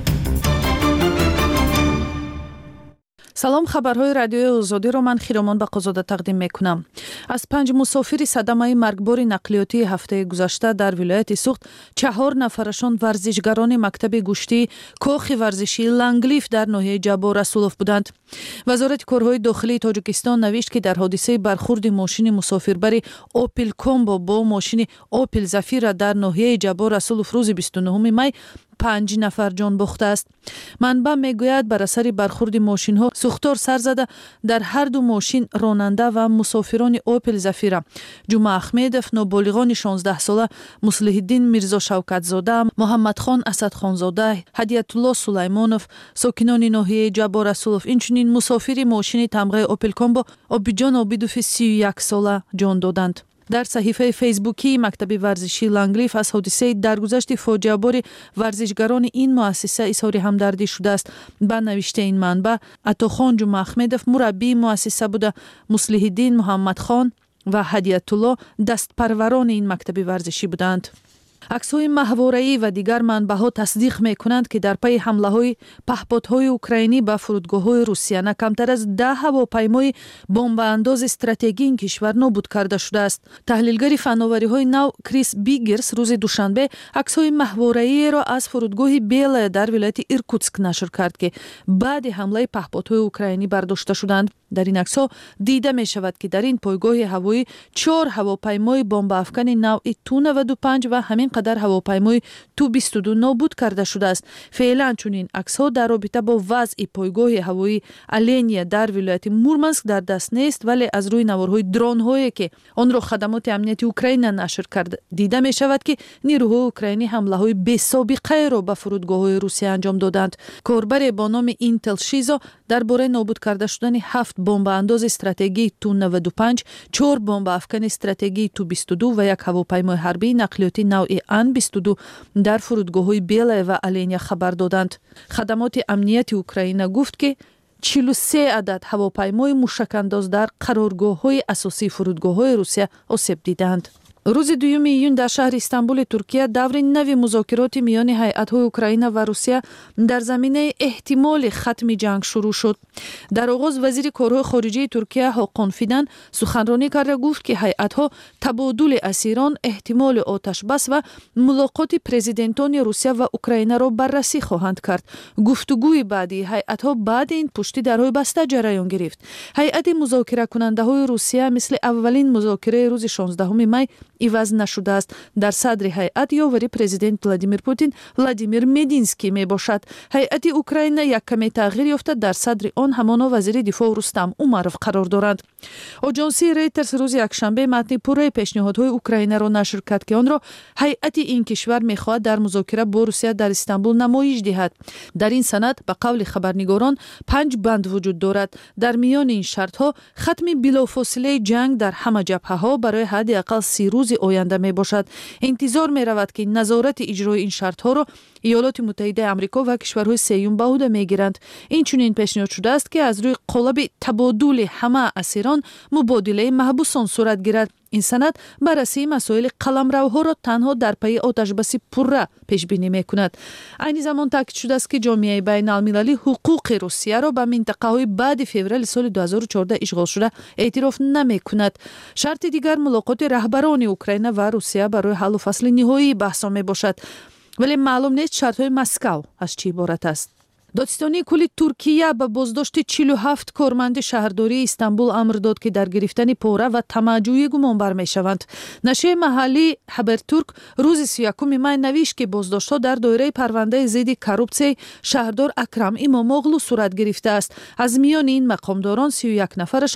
S: سلام، خبرهای رادیوی آزادی رو من خیرامان بقازاده تقدیم میکنم. از پنج مسافر صدمه مرگبار نقلیاتی هفته گذشته در ولایت سوخت، چهار نفرشان ورزشگران مکتب گوشتی کاخ ورزشی لنگلیف در ناحیه جبار رسولوف بودند. وزارت کارهای داخلی تاجیکستان نوشت که در حادثه برخورد ماشین مسافربری اوپل کومبو با ماشین اوپل زفیرا در ناحیه جبار رسولوف روز بیست و نهم می پنج نفر جان باخته است. منبع میگوید بر اثر برخورد ماشین ها سوختار سر زده در هر دو ماشین راننده و مسافران اوپل زفیرا جمعه احمدов، نابالغان شانزده ساله مصلح الدین میرزا شوکت زاده، محمد خان اسد خان زاده، هدیت الله سلیمانوف ساکنان ناحیه جبار رسولوف، اینچنین مسافر ماشین تمغه اوپل کومبو عابدجان عابدوف سی و یک ساله جان دادند. در صحیفه فیسبوکی مکتب ورزشی لنگلیف از حادثه درگذشت فاجعه بار ورزشگران این مؤسسه اظهار همدردی شده است. با نوشته این منبع، عطاخان جمعه احمدов مربی مؤسسه بوده، مصلح الدین محمد خان و هدیت الله دست پروران این مکتب ورزشی بودند. عکس‌های ماهواره‌ای و دیگر منبع‌ها تصدیق می‌کنند که در پی حمله‌های پهپادهای اوکراینی به فرودگاه‌های روسیه نه کمتر از ده هواپیمای بمب‌انداز استراتژیکی این کشور نابود کرده شده است. تحلیلگر فناوری‌های نو کریس بیگرز روز دوشنبه عکس‌های ماهواره‌ای را از فرودگاه بیل در ولایت ایرکوتسک نشر کرد که بعد حمله پهپادهای اوکراینی برداشته شدند. در این عکس‌ها دیده می‌شود که در این پایگاه هوایی چهار هواپیمای بمب افکن نوع تو نود و پنج و همین قدر هواپیمای تو بیست و دو نابود کرده شده است. فعلا چنین عکس‌ها در رابطه با وضع پایگاه هوایی الینیا در ولایت مورمانسک در دست نیست، ولی از روی نوارهای درون‌هایی که آن را خدمات امنیتی اوکراین نشر کرده دیده می‌شود که نیروهای اوکراینی حمله‌های بی‌سابقه را به فرودگاه‌های روسیه انجام دادند. کاربر با نام اینتل شیزا درباره نابود کرده شدن هفت بمب انداز استراتژی تو نود و پنج، چهار بمب افکن استراتژی تو بیست و دو و یک هواپیمای حربی نقلیاتی نوع ان بیست و دو در فرودگاه‌های بیل و الینیا خبر دادند. خدمات امنیتی اوکراین گفت که چهل و سه عدد هواپیمای موشک‌انداز در قرارگاه‌های اساسی فرودگاه‌های روسیه آسیب دیدند. روز دوم ایون در شهر استانبول ترکیه دور نوی مذاکرات میان هیئت‌های اوکراین و روسیه در زمینه احتمال ختم جنگ شروع شد. در آغاز وزیر کارهای خارجه ترکیه حاکان فیدن سخنرانی کرده گفت که هیئت‌ها تبادل اسیران، احتمال آتش بس و ملاقات پرزیدنتان روسیه و اوکراین را بررسی خواهند کرد. گفتگوی بعدی هیئت‌ها بعد این پشت درهای بسته جریان گرفت. هیئت مذاکره کننده‌های روسیه مثل اولین مذاکره روز شانزدهم می عوض نشده است. در صدر هیئت یاوری پرزیدنت ولادیمیر پوتین ولادیمیر مدینسکی می باشد. هیئت اوکراین یک کمی تغییر یافته، در صدر آن همانا وزیر دفاع رستم اومروف قرار دارند. آژانسی ریترز روز یکشنبه متن پوره پیشنهادهای اوکراین را نشر کرد که آن را هیئت این کشور می‌خواهد در مذاکره با روسیه در استانبول نمایش دهد. در این سند به قول خبرنگاران پنج بند وجود دارد. در میان این شرط‌ها ختم بلافاصله جنگ در همه جبهه‌ها برای حداقل سی روز آینده می باشد. انتظار می رود که نظارت اجرای این شرط ها را ایالات متحده آمریکا و کشورهای سیوم به عهده می گیرند. این چنین پیشنهاد شده است که از روی قالب تبادل همه اسیران مبادله محبوسان صورت گیرد. این سند بررسی مسائل قلمروها را تنها در پی آتشبسی پره پیش بینی می کند. این زمان تاکید شده است که جامعه بین المللی حقوق روسیه را به منطقه های بعد فوریه سال دو هزار و چهارده اشغال شده اعتراف نمی کند. شرط دیگر ملاقات رهبران اوکراین و روسیه برای حل و فصل نهایی بحث می باشد. ولی معلوم نیست شرط های مسکو از چی عبارت است. دادستانی کل ترکیه به بازداشت چهل و هفت کارمند شهرداری استانبول امر داد که در گرفتن پاره و طمع‌جویی گمانبر می‌شوند. نشریه محلی حبرتورک روز سی و یکم می نوشت که بازداشت‌ها در دایره پرونده ضد کورپسیون شهردار اکرم اماموغلو صورت گرفته است. از میان این مقامداران سی و یک نفرشان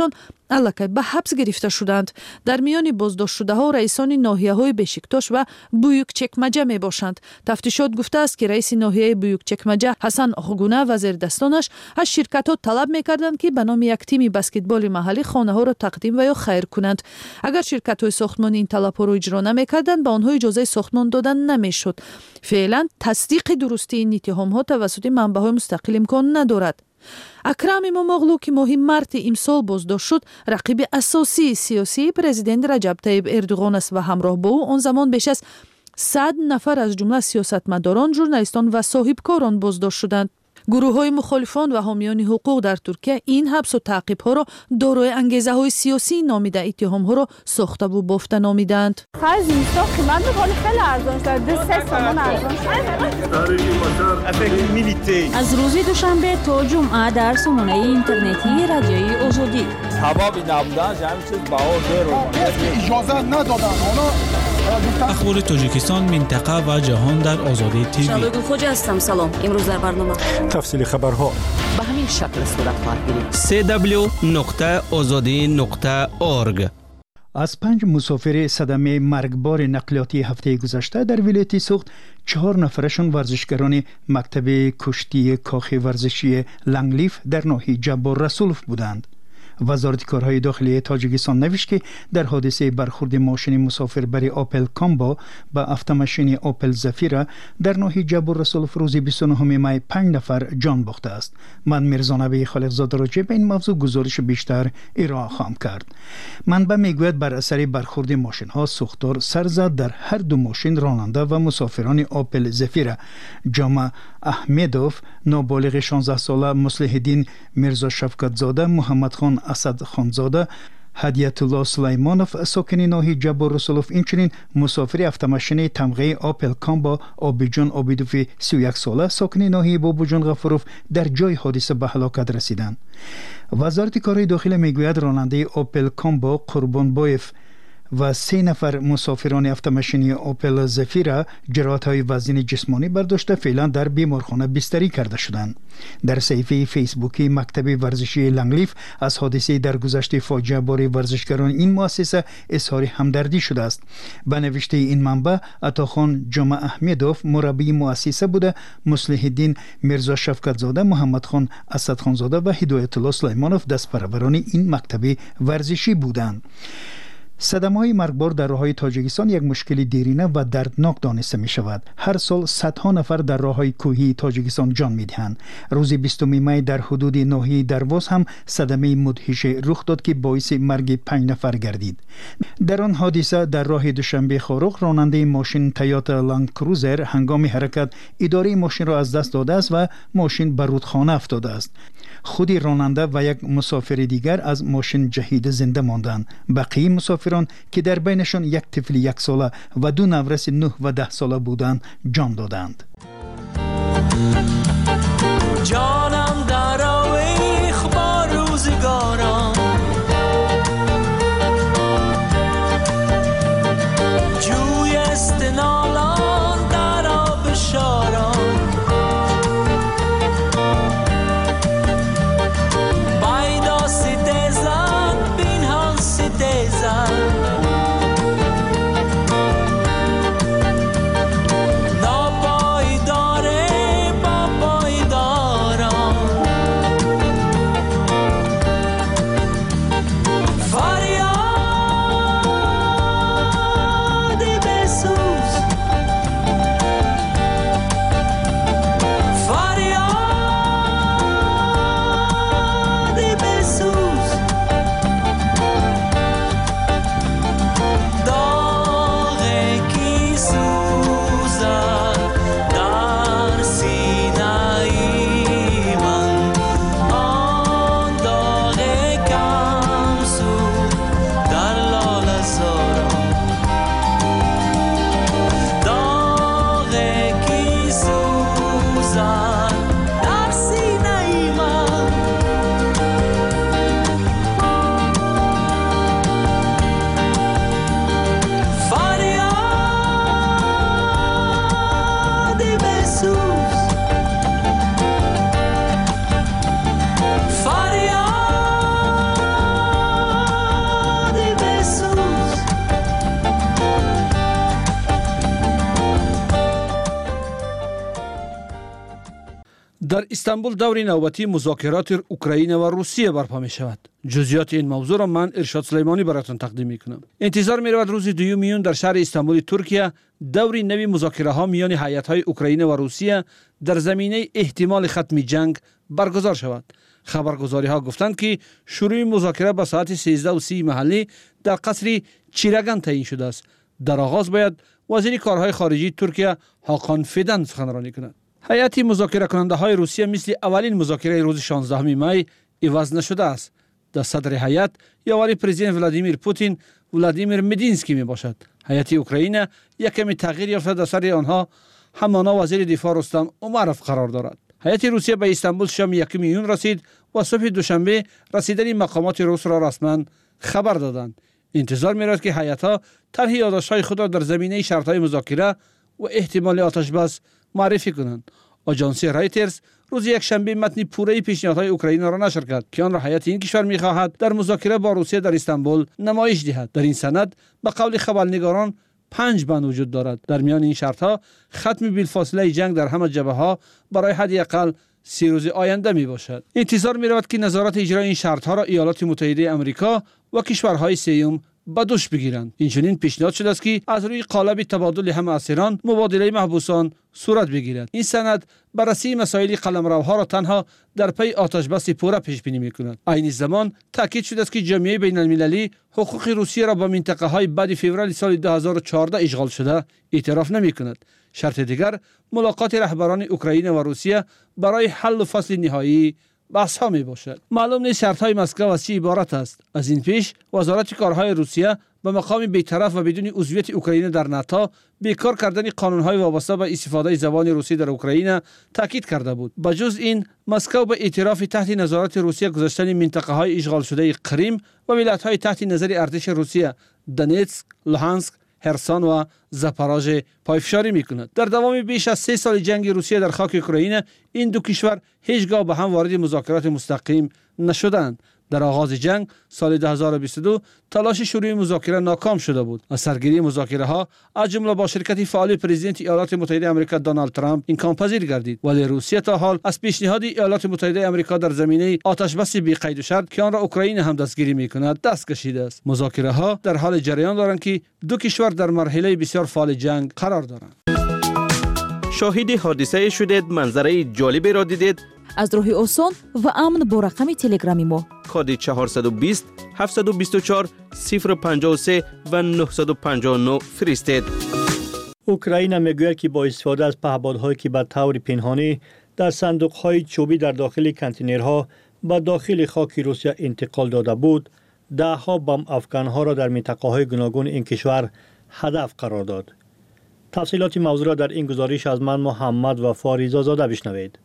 S: аллакай ба ҳабс гирифта шуданд. дар миёни боздоштшудаҳо раисони ноҳияҳои бешиктош ва буюкчекмаҷа мебошанд. тафтишот гуфтааст, ки раиси ноҳияи буюкчекмаҷа Ҳасан Оғгуна ва зердастонаш аз ширкатҳо талаб мекарданд, ки ба номи як тими баскетболи маҳаллӣ хонаҳоро тақдим ва ё хайр кунанд. агар ширкатҳои сохтмонӣ ин талабҳоро иҷро намекарданд, ба онҳо иҷозаи сохтмон дода намешуд. феълан тасдиқи дурустии ин иттиҳомҳо тавассути манбаъҳои мустақил имкон надорад. Акрам Имомоғлу, ки моҳи марти имсол боздошт шуд, рақиби асосии сиёсии президент Раҷаб Таyyib Эрдуғон аст ва ҳамроҳ бо ӯ он замон беш аз сад нафар аз ҷумла сиёсатмадорон, журналистон ва соҳибкорон боздошт шуданд. гурӯҳҳои мухолифон ва ҳомиёни ҳуқуқ дар Туркия ин ҳабсу таъқибҳоро дорои ангезаҳои сиёсӣ номида, иттиҳомҳоро сохтаву бофта номиданд.
G: аз рӯзи душанбе то ҷумъа дар сомонаи интернетии радиои Озодӣ.
L: сабаби набуданаш ҳамин чиз баҳо зеро иҷоза надоданд.
N: ахбори Тоҷикистон, минтақа ва ҷаҳон дар Озодӣ ТВ.
O: Шалогул Хоҷа ҳастам. Салом. Имрӯз дар барнома
C: тафсили хабарҳо
O: ба ҳамин шакл сурат хоҳад гирифт.
N: се дабл ю нуқта озодӣ нуқта орг.
X: аз панҷ мусофири садамаи маргбори нақлиётии ҳафтаи гузашта дар вилояти Суғд чаҳор нафарашон варзишгарони мактаби куштии кохи варзишии Ланглиф дар ноҳияи Ҷаббор Расулов буданд. вазорати корҳои дохилии Тоҷикистон навишт, ки дар ҳодисаи бархурди мошини мусофирбари Opel Combo ба автомашини Opel Zafira дар ноҳияи Ҷаббор Расулов рӯзи бисту нӯҳуми май панҷ нафар ҷон бохтааст. ман Мирзонабии Холиқзода роҷеъ ба ин мавзӯъ гузориши бештар ироа хоҳам кард. манбаъ мегӯяд, бар асари бархурди мошинҳо сӯхтор сар зад дар ҳар ду мошин ронанда ва мусофирони Opel Zafira Ҷома Аҳмедов, ноболиғи шонздаҳсола Муслиҳиддин Мирзошавкатзода, Муҳаммадхон Асадхонзода, Ҳадиятулло Сулаймонов, сокини ноҳияи Ҷаббор Расулов, инчунин мусофири автомашини тамғаи Opel Combo Обиҷон Обидови си ю як сола, сокини ноҳияи Бобуҷон Ғафуров дар ҷои ҳодиса ба ҳалокат расиданд. вазорати корҳои дохила мегӯяд, ронандаи Opel Combo Қурбонбоев ва се нафар мусофирони автомашини Opel Zafira ҷароҳатҳои вазнини ҷисмонӣ бардошта феълан дар беморхона бистарӣ карда шуданд. дар саҳифаи фейсбукии мактаби варзишии Ланглиф аз ҳодисаи даргузашти фоҷиабори варзишгарони ин муассиса изҳори ҳамдардӣ шудааст. ба навиштаи ин манбаъ, Атохон Ҷома Аҳмедов мураббии муассиса буда, Муслиҳиддин Мирзошавкатзода, Муҳаммадхон Асадхонзода ва Ҳидоятулло Сулаймонов дастпараварони ин мактаби варзишӣ буданд. садамаҳои маргбор дар роҳҳои Тоҷикистон як мушкили дерина ва дарднок дониста мешавад. ҳар сол садҳо нафар дар роҳҳои кӯҳии Тоҷикистон ҷон медиҳанд. рӯзи бистуми май дар ҳудуди ноҳияи Дарвоз ҳам садамаи мудҳише рух дод, ки боиси марги панҷ нафар гардид. дар он ҳодиса дар роҳи Душанбе Хорух ронандаи мошин Toyota Land Cruiser ҳангоми ҳаракат идораи мошинро аз даст додааст ва мошин ба рудхона афтодааст. худи ронанда ва як мусофири дигар аз мошин ҷаҳида зинда монданд. бақияи мусофирон, ки дар байнашон як тифли яксола ва ду навраси нӯҳ ва даҳ сола буданд, ҷон доданд.
Y: جانم در آویخ با روزگاران جوی استنالان در آب شاران بایدا ستیزن بینهان ستیزن ناپایداره با
F: در استانبول دوری نوبتی مذاکرات اوکراین و روسیه برپا می شود. جزئیات این موضوع را من ارشاد سلیمانی براتون تقدیم می کنم. انتظار می رود روز دوم میون در شهر استانبول ترکیه دوری نوی مذاکره ها میان هیئت های اوکراین و روسیه در زمینه احتمال ختم جنگ برگزار شود. خبرگزاری ها گفتند که شروع مذاکره به ساعت سیزده و سی محلی در قصر چیرگان تعیین شده است. در آغاز باید وزیر کارهای خارجی ترکیه هاکان فیدان سخنرانی کند. هیئت مذاکره کننده های روسیه مثل اولین مذاکره روز شانزدهم می عوض نشده است. در صدر هیئت یاوری پرزیدنت ولادیمیر پوتین ولادیمیر مدینسکی می باشد. هیئت اوکراین یک کمی تغییر یافته، در سر آنها همانا وزیر دفاع رستم امروف قرار دارد. هیئت روسیه به استانبول شام یکم میون رسید و صبح دوشنبه رسیدن مقامات روس را رسما خبر دادند. انتظار می‌رفت که هیئت‌ها طرح یادداشت‌های خود را در زمینه شرط‌های مذاکره و احتمال آتش بس معرفی کنند. آژانس رایترز روز یکشنبه متن پوره پیشنهادهای اوکراین را نشر کرد که آن را هیئت این کشور می‌خواهد در مذاکره با روسیه در استانبول نمایش دهد. در این سند به قول خبرنگاران پنج بند وجود دارد. در میان این شرط‌ها ختم بلافاصله جنگ در همه جبهه‌ها برای حداقل سی روز آینده می باشد. انتظار می رود که نظارت اجرای این شرط‌ها را ایالات متحده آمریکا و کشورهای سوم به دوش بگیرند. اینچنین پیشنهاد شده است که از روی قالب تبادل همه اسیران مبادله محبوسان صورت بگیرد. این سند بررسی مسائل قلمروها را تنها در پی آتش بس پوره پیش بینی می‌کند. عین زمان تاکید شده است که جامعه بین‌المللی حقوق روسیه را با منطقه‌های بعد فوریه سال دو هزار و چهارده اشغال شده اعتراف نمی‌کند. شرط دیگر ملاقات رهبران اوکراین و روسیه برای حل و فصل نهایی بحث ها می باشد. معلوم نیست شرط های مسکو از چی عبارت است. از این پیش وزارت کارهای روسیه به مقام بی‌طرف و بدون عضویت اوکراین در ناتو بیکار کردن قانون های وابسته به استفاده زبان روسی در اوکراین تاکید کرده بود. بجز این مسکو به اعتراف تحت نظارت روسیه گذاشتن منطقه های اشغال شده کریم و ولایت های تحت نظر ارتش روسیه دونتسک، لوهانسک، هرسون و زاپاروژه پایفشاری میکند. در دوام بیش از سه سال جنگ روسیه در خاک اوکراین این دو کشور هیچگاه به هم وارد مذاکرات مستقیم نشدند. در آغاز جنگ سال دو هزار و بیست و دو تلاش شروع مذاکره ناکام شده بود. از سرگیری مذاکره ها از جمله با شرکت فعال پرزیدنت ایالات متحده آمریکا دونالد ترامپ امکان پذیر گردید، ولی روسیه تا حال از پیشنهاد ایالات متحده آمریکا در زمینه آتش بس بی قید و شرط که آن را اوکراین هم دستگیری میکند دست کشیده است. مذاکره ها در حال جریان دارند که دو کشور در مرحله بسیار فعال جنگ قرار دارند.
D: شاهد حادثه شدید، منظره جالبی را دیدید؟
I: از راه آسان و امن با رقم تلگرامی ما
D: کد چهارصد و بیست هفتصد و بیست و چهار صفر پنجاه و سه و نهصد و پنجاه و نه فرستید.
R: اوکراین میگوید که با استفاده از پهپادهایی که به طور پنهانی در صندوق‌های چوبی در داخل کانتینرها به داخل خاک روسیه انتقال داده بود، ده‌ها بم افکن‌ها را در منطقه‌های گوناگون این کشور هدف قرار داد. تفصیلات موضوع را در این گزارش از من محمد و فاریزا زاده بشنوید.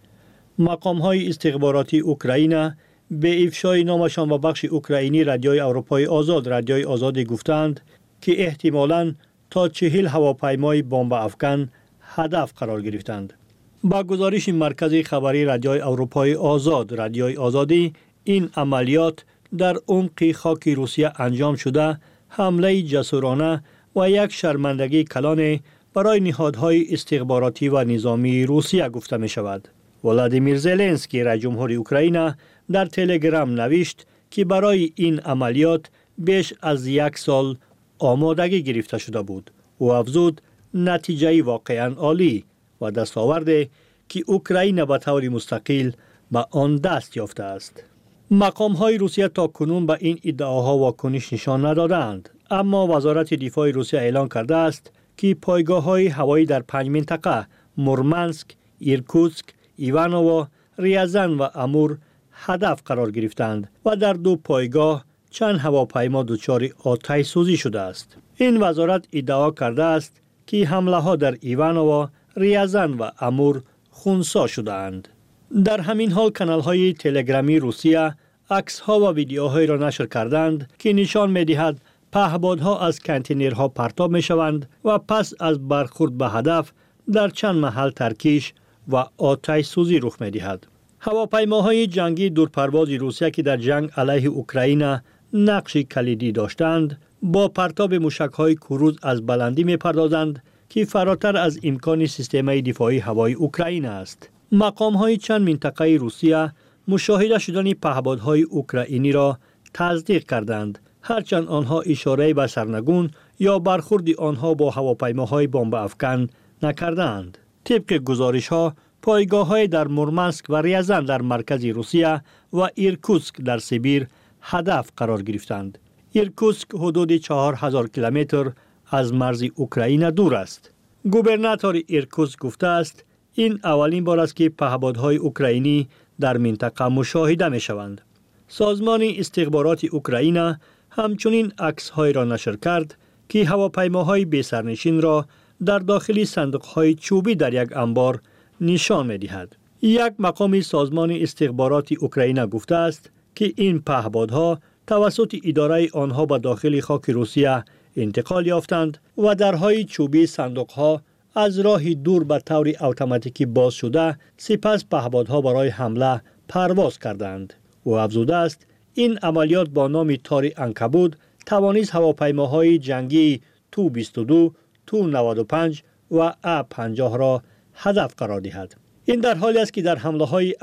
R: مقام‌های استخباراتی اوکراین به افشای نامشان و بخش اوکراینی رادیوی اروپای آزاد رادیوی آزادی گفتند که احتمالاً تا چهل هواپیمای بمب افکن هدف قرار گرفتند. با گزارش مرکز خبری رادیوی اروپای آزاد رادیوی آزادی، این عملیات در عمق خاک روسیه انجام شده حمله جسورانه و یک شرمندگی کلان برای نهادهای استخباراتی و نظامی روسیه گفته می شود. ولادیمیر زلنسکی رئیس جمهور اوکراین در تلگرام نوشت که برای این عملیات بیش از یک سال آمادگی گرفته شده بود. او افزود نتیجه واقعا عالی و دستاورد که اوکراین به طور مستقل به آن دست یافته است. مقام های روسیه تا کنون به این ادعاها واکنش نشان ندادند، اما وزارت دفاع روسیه اعلام کرده است که پایگاه های هوایی در پنج منطقه مورمنسک، ایرکوتسک، ایوانوو، ریازان و امور هدف قرار گرفتند و در دو پایگاه چند هواپیما دچار آتش سوزی شده است. این وزارت ادعا کرده است که حمله ها در ایوانوو، ریازان و امور خونسا شده اند. در همین حال کانال های تلگرامی روسیه عکس ها و ویدیوهای را نشر کردند که نشان می دهد پهپادها از کانتینرها پرتاب می شوند و پس از برخورد به هدف در چند محل ترکیش و آتش سوزی رخ می دهد. هواپیماهای جنگی دورپرواز روسیه که در جنگ علیه اوکراین نقش کلیدی داشتند، با پرتاب موشک‌های کروز از بلندی می‌پردازند که فراتر از امکان سیستم دفاعی هوایی اوکراین است.
B: مقام‌های چند منطقه روسیه مشاهده شدن پهپادهای اوکراینی را تصدیق کردند، هرچند آنها اشاره به سرنگون یا برخورد آنها با هواپیماهای بمب افکن نکردند. طبق گزارش‌ها، پایگاه‌های در مورمنسک و ریازان در مرکز روسیه و ایرکوتسک در سیبیر هدف قرار گرفتند. ایرکوتسک حدود چهار هزار کیلومتر از مرز اوکراین دور است. گوبرناتور ایرکوتسک گفته است این اولین بار است که پهپادهای اوکراینی در منطقه مشاهده می‌شوند. سازمان استخبارات اوکراین همچنین عکس‌های را نشر کرد که هواپیماهای بی‌سرنشین را در داخل صندوق‌های چوبی در یک انبار نشان می‌دهد. یک مقام سازمان استخبارات اوکراین گفته است که این پهپادها توسط اداره آنها به داخل خاک روسیه انتقال یافتند و درهای چوبی صندوق‌ها از راه دور به طور اتوماتیکی باز شده، سپس پهپادها برای حمله پرواز کردند. او افزوده است این عملیات با نام تار عنکبوت توانست هواپیماهای جنگی تو بیست و دو، تو نود و پنج و ا پنجاه را هدف قرار دهد. این در حالی است که در حمله های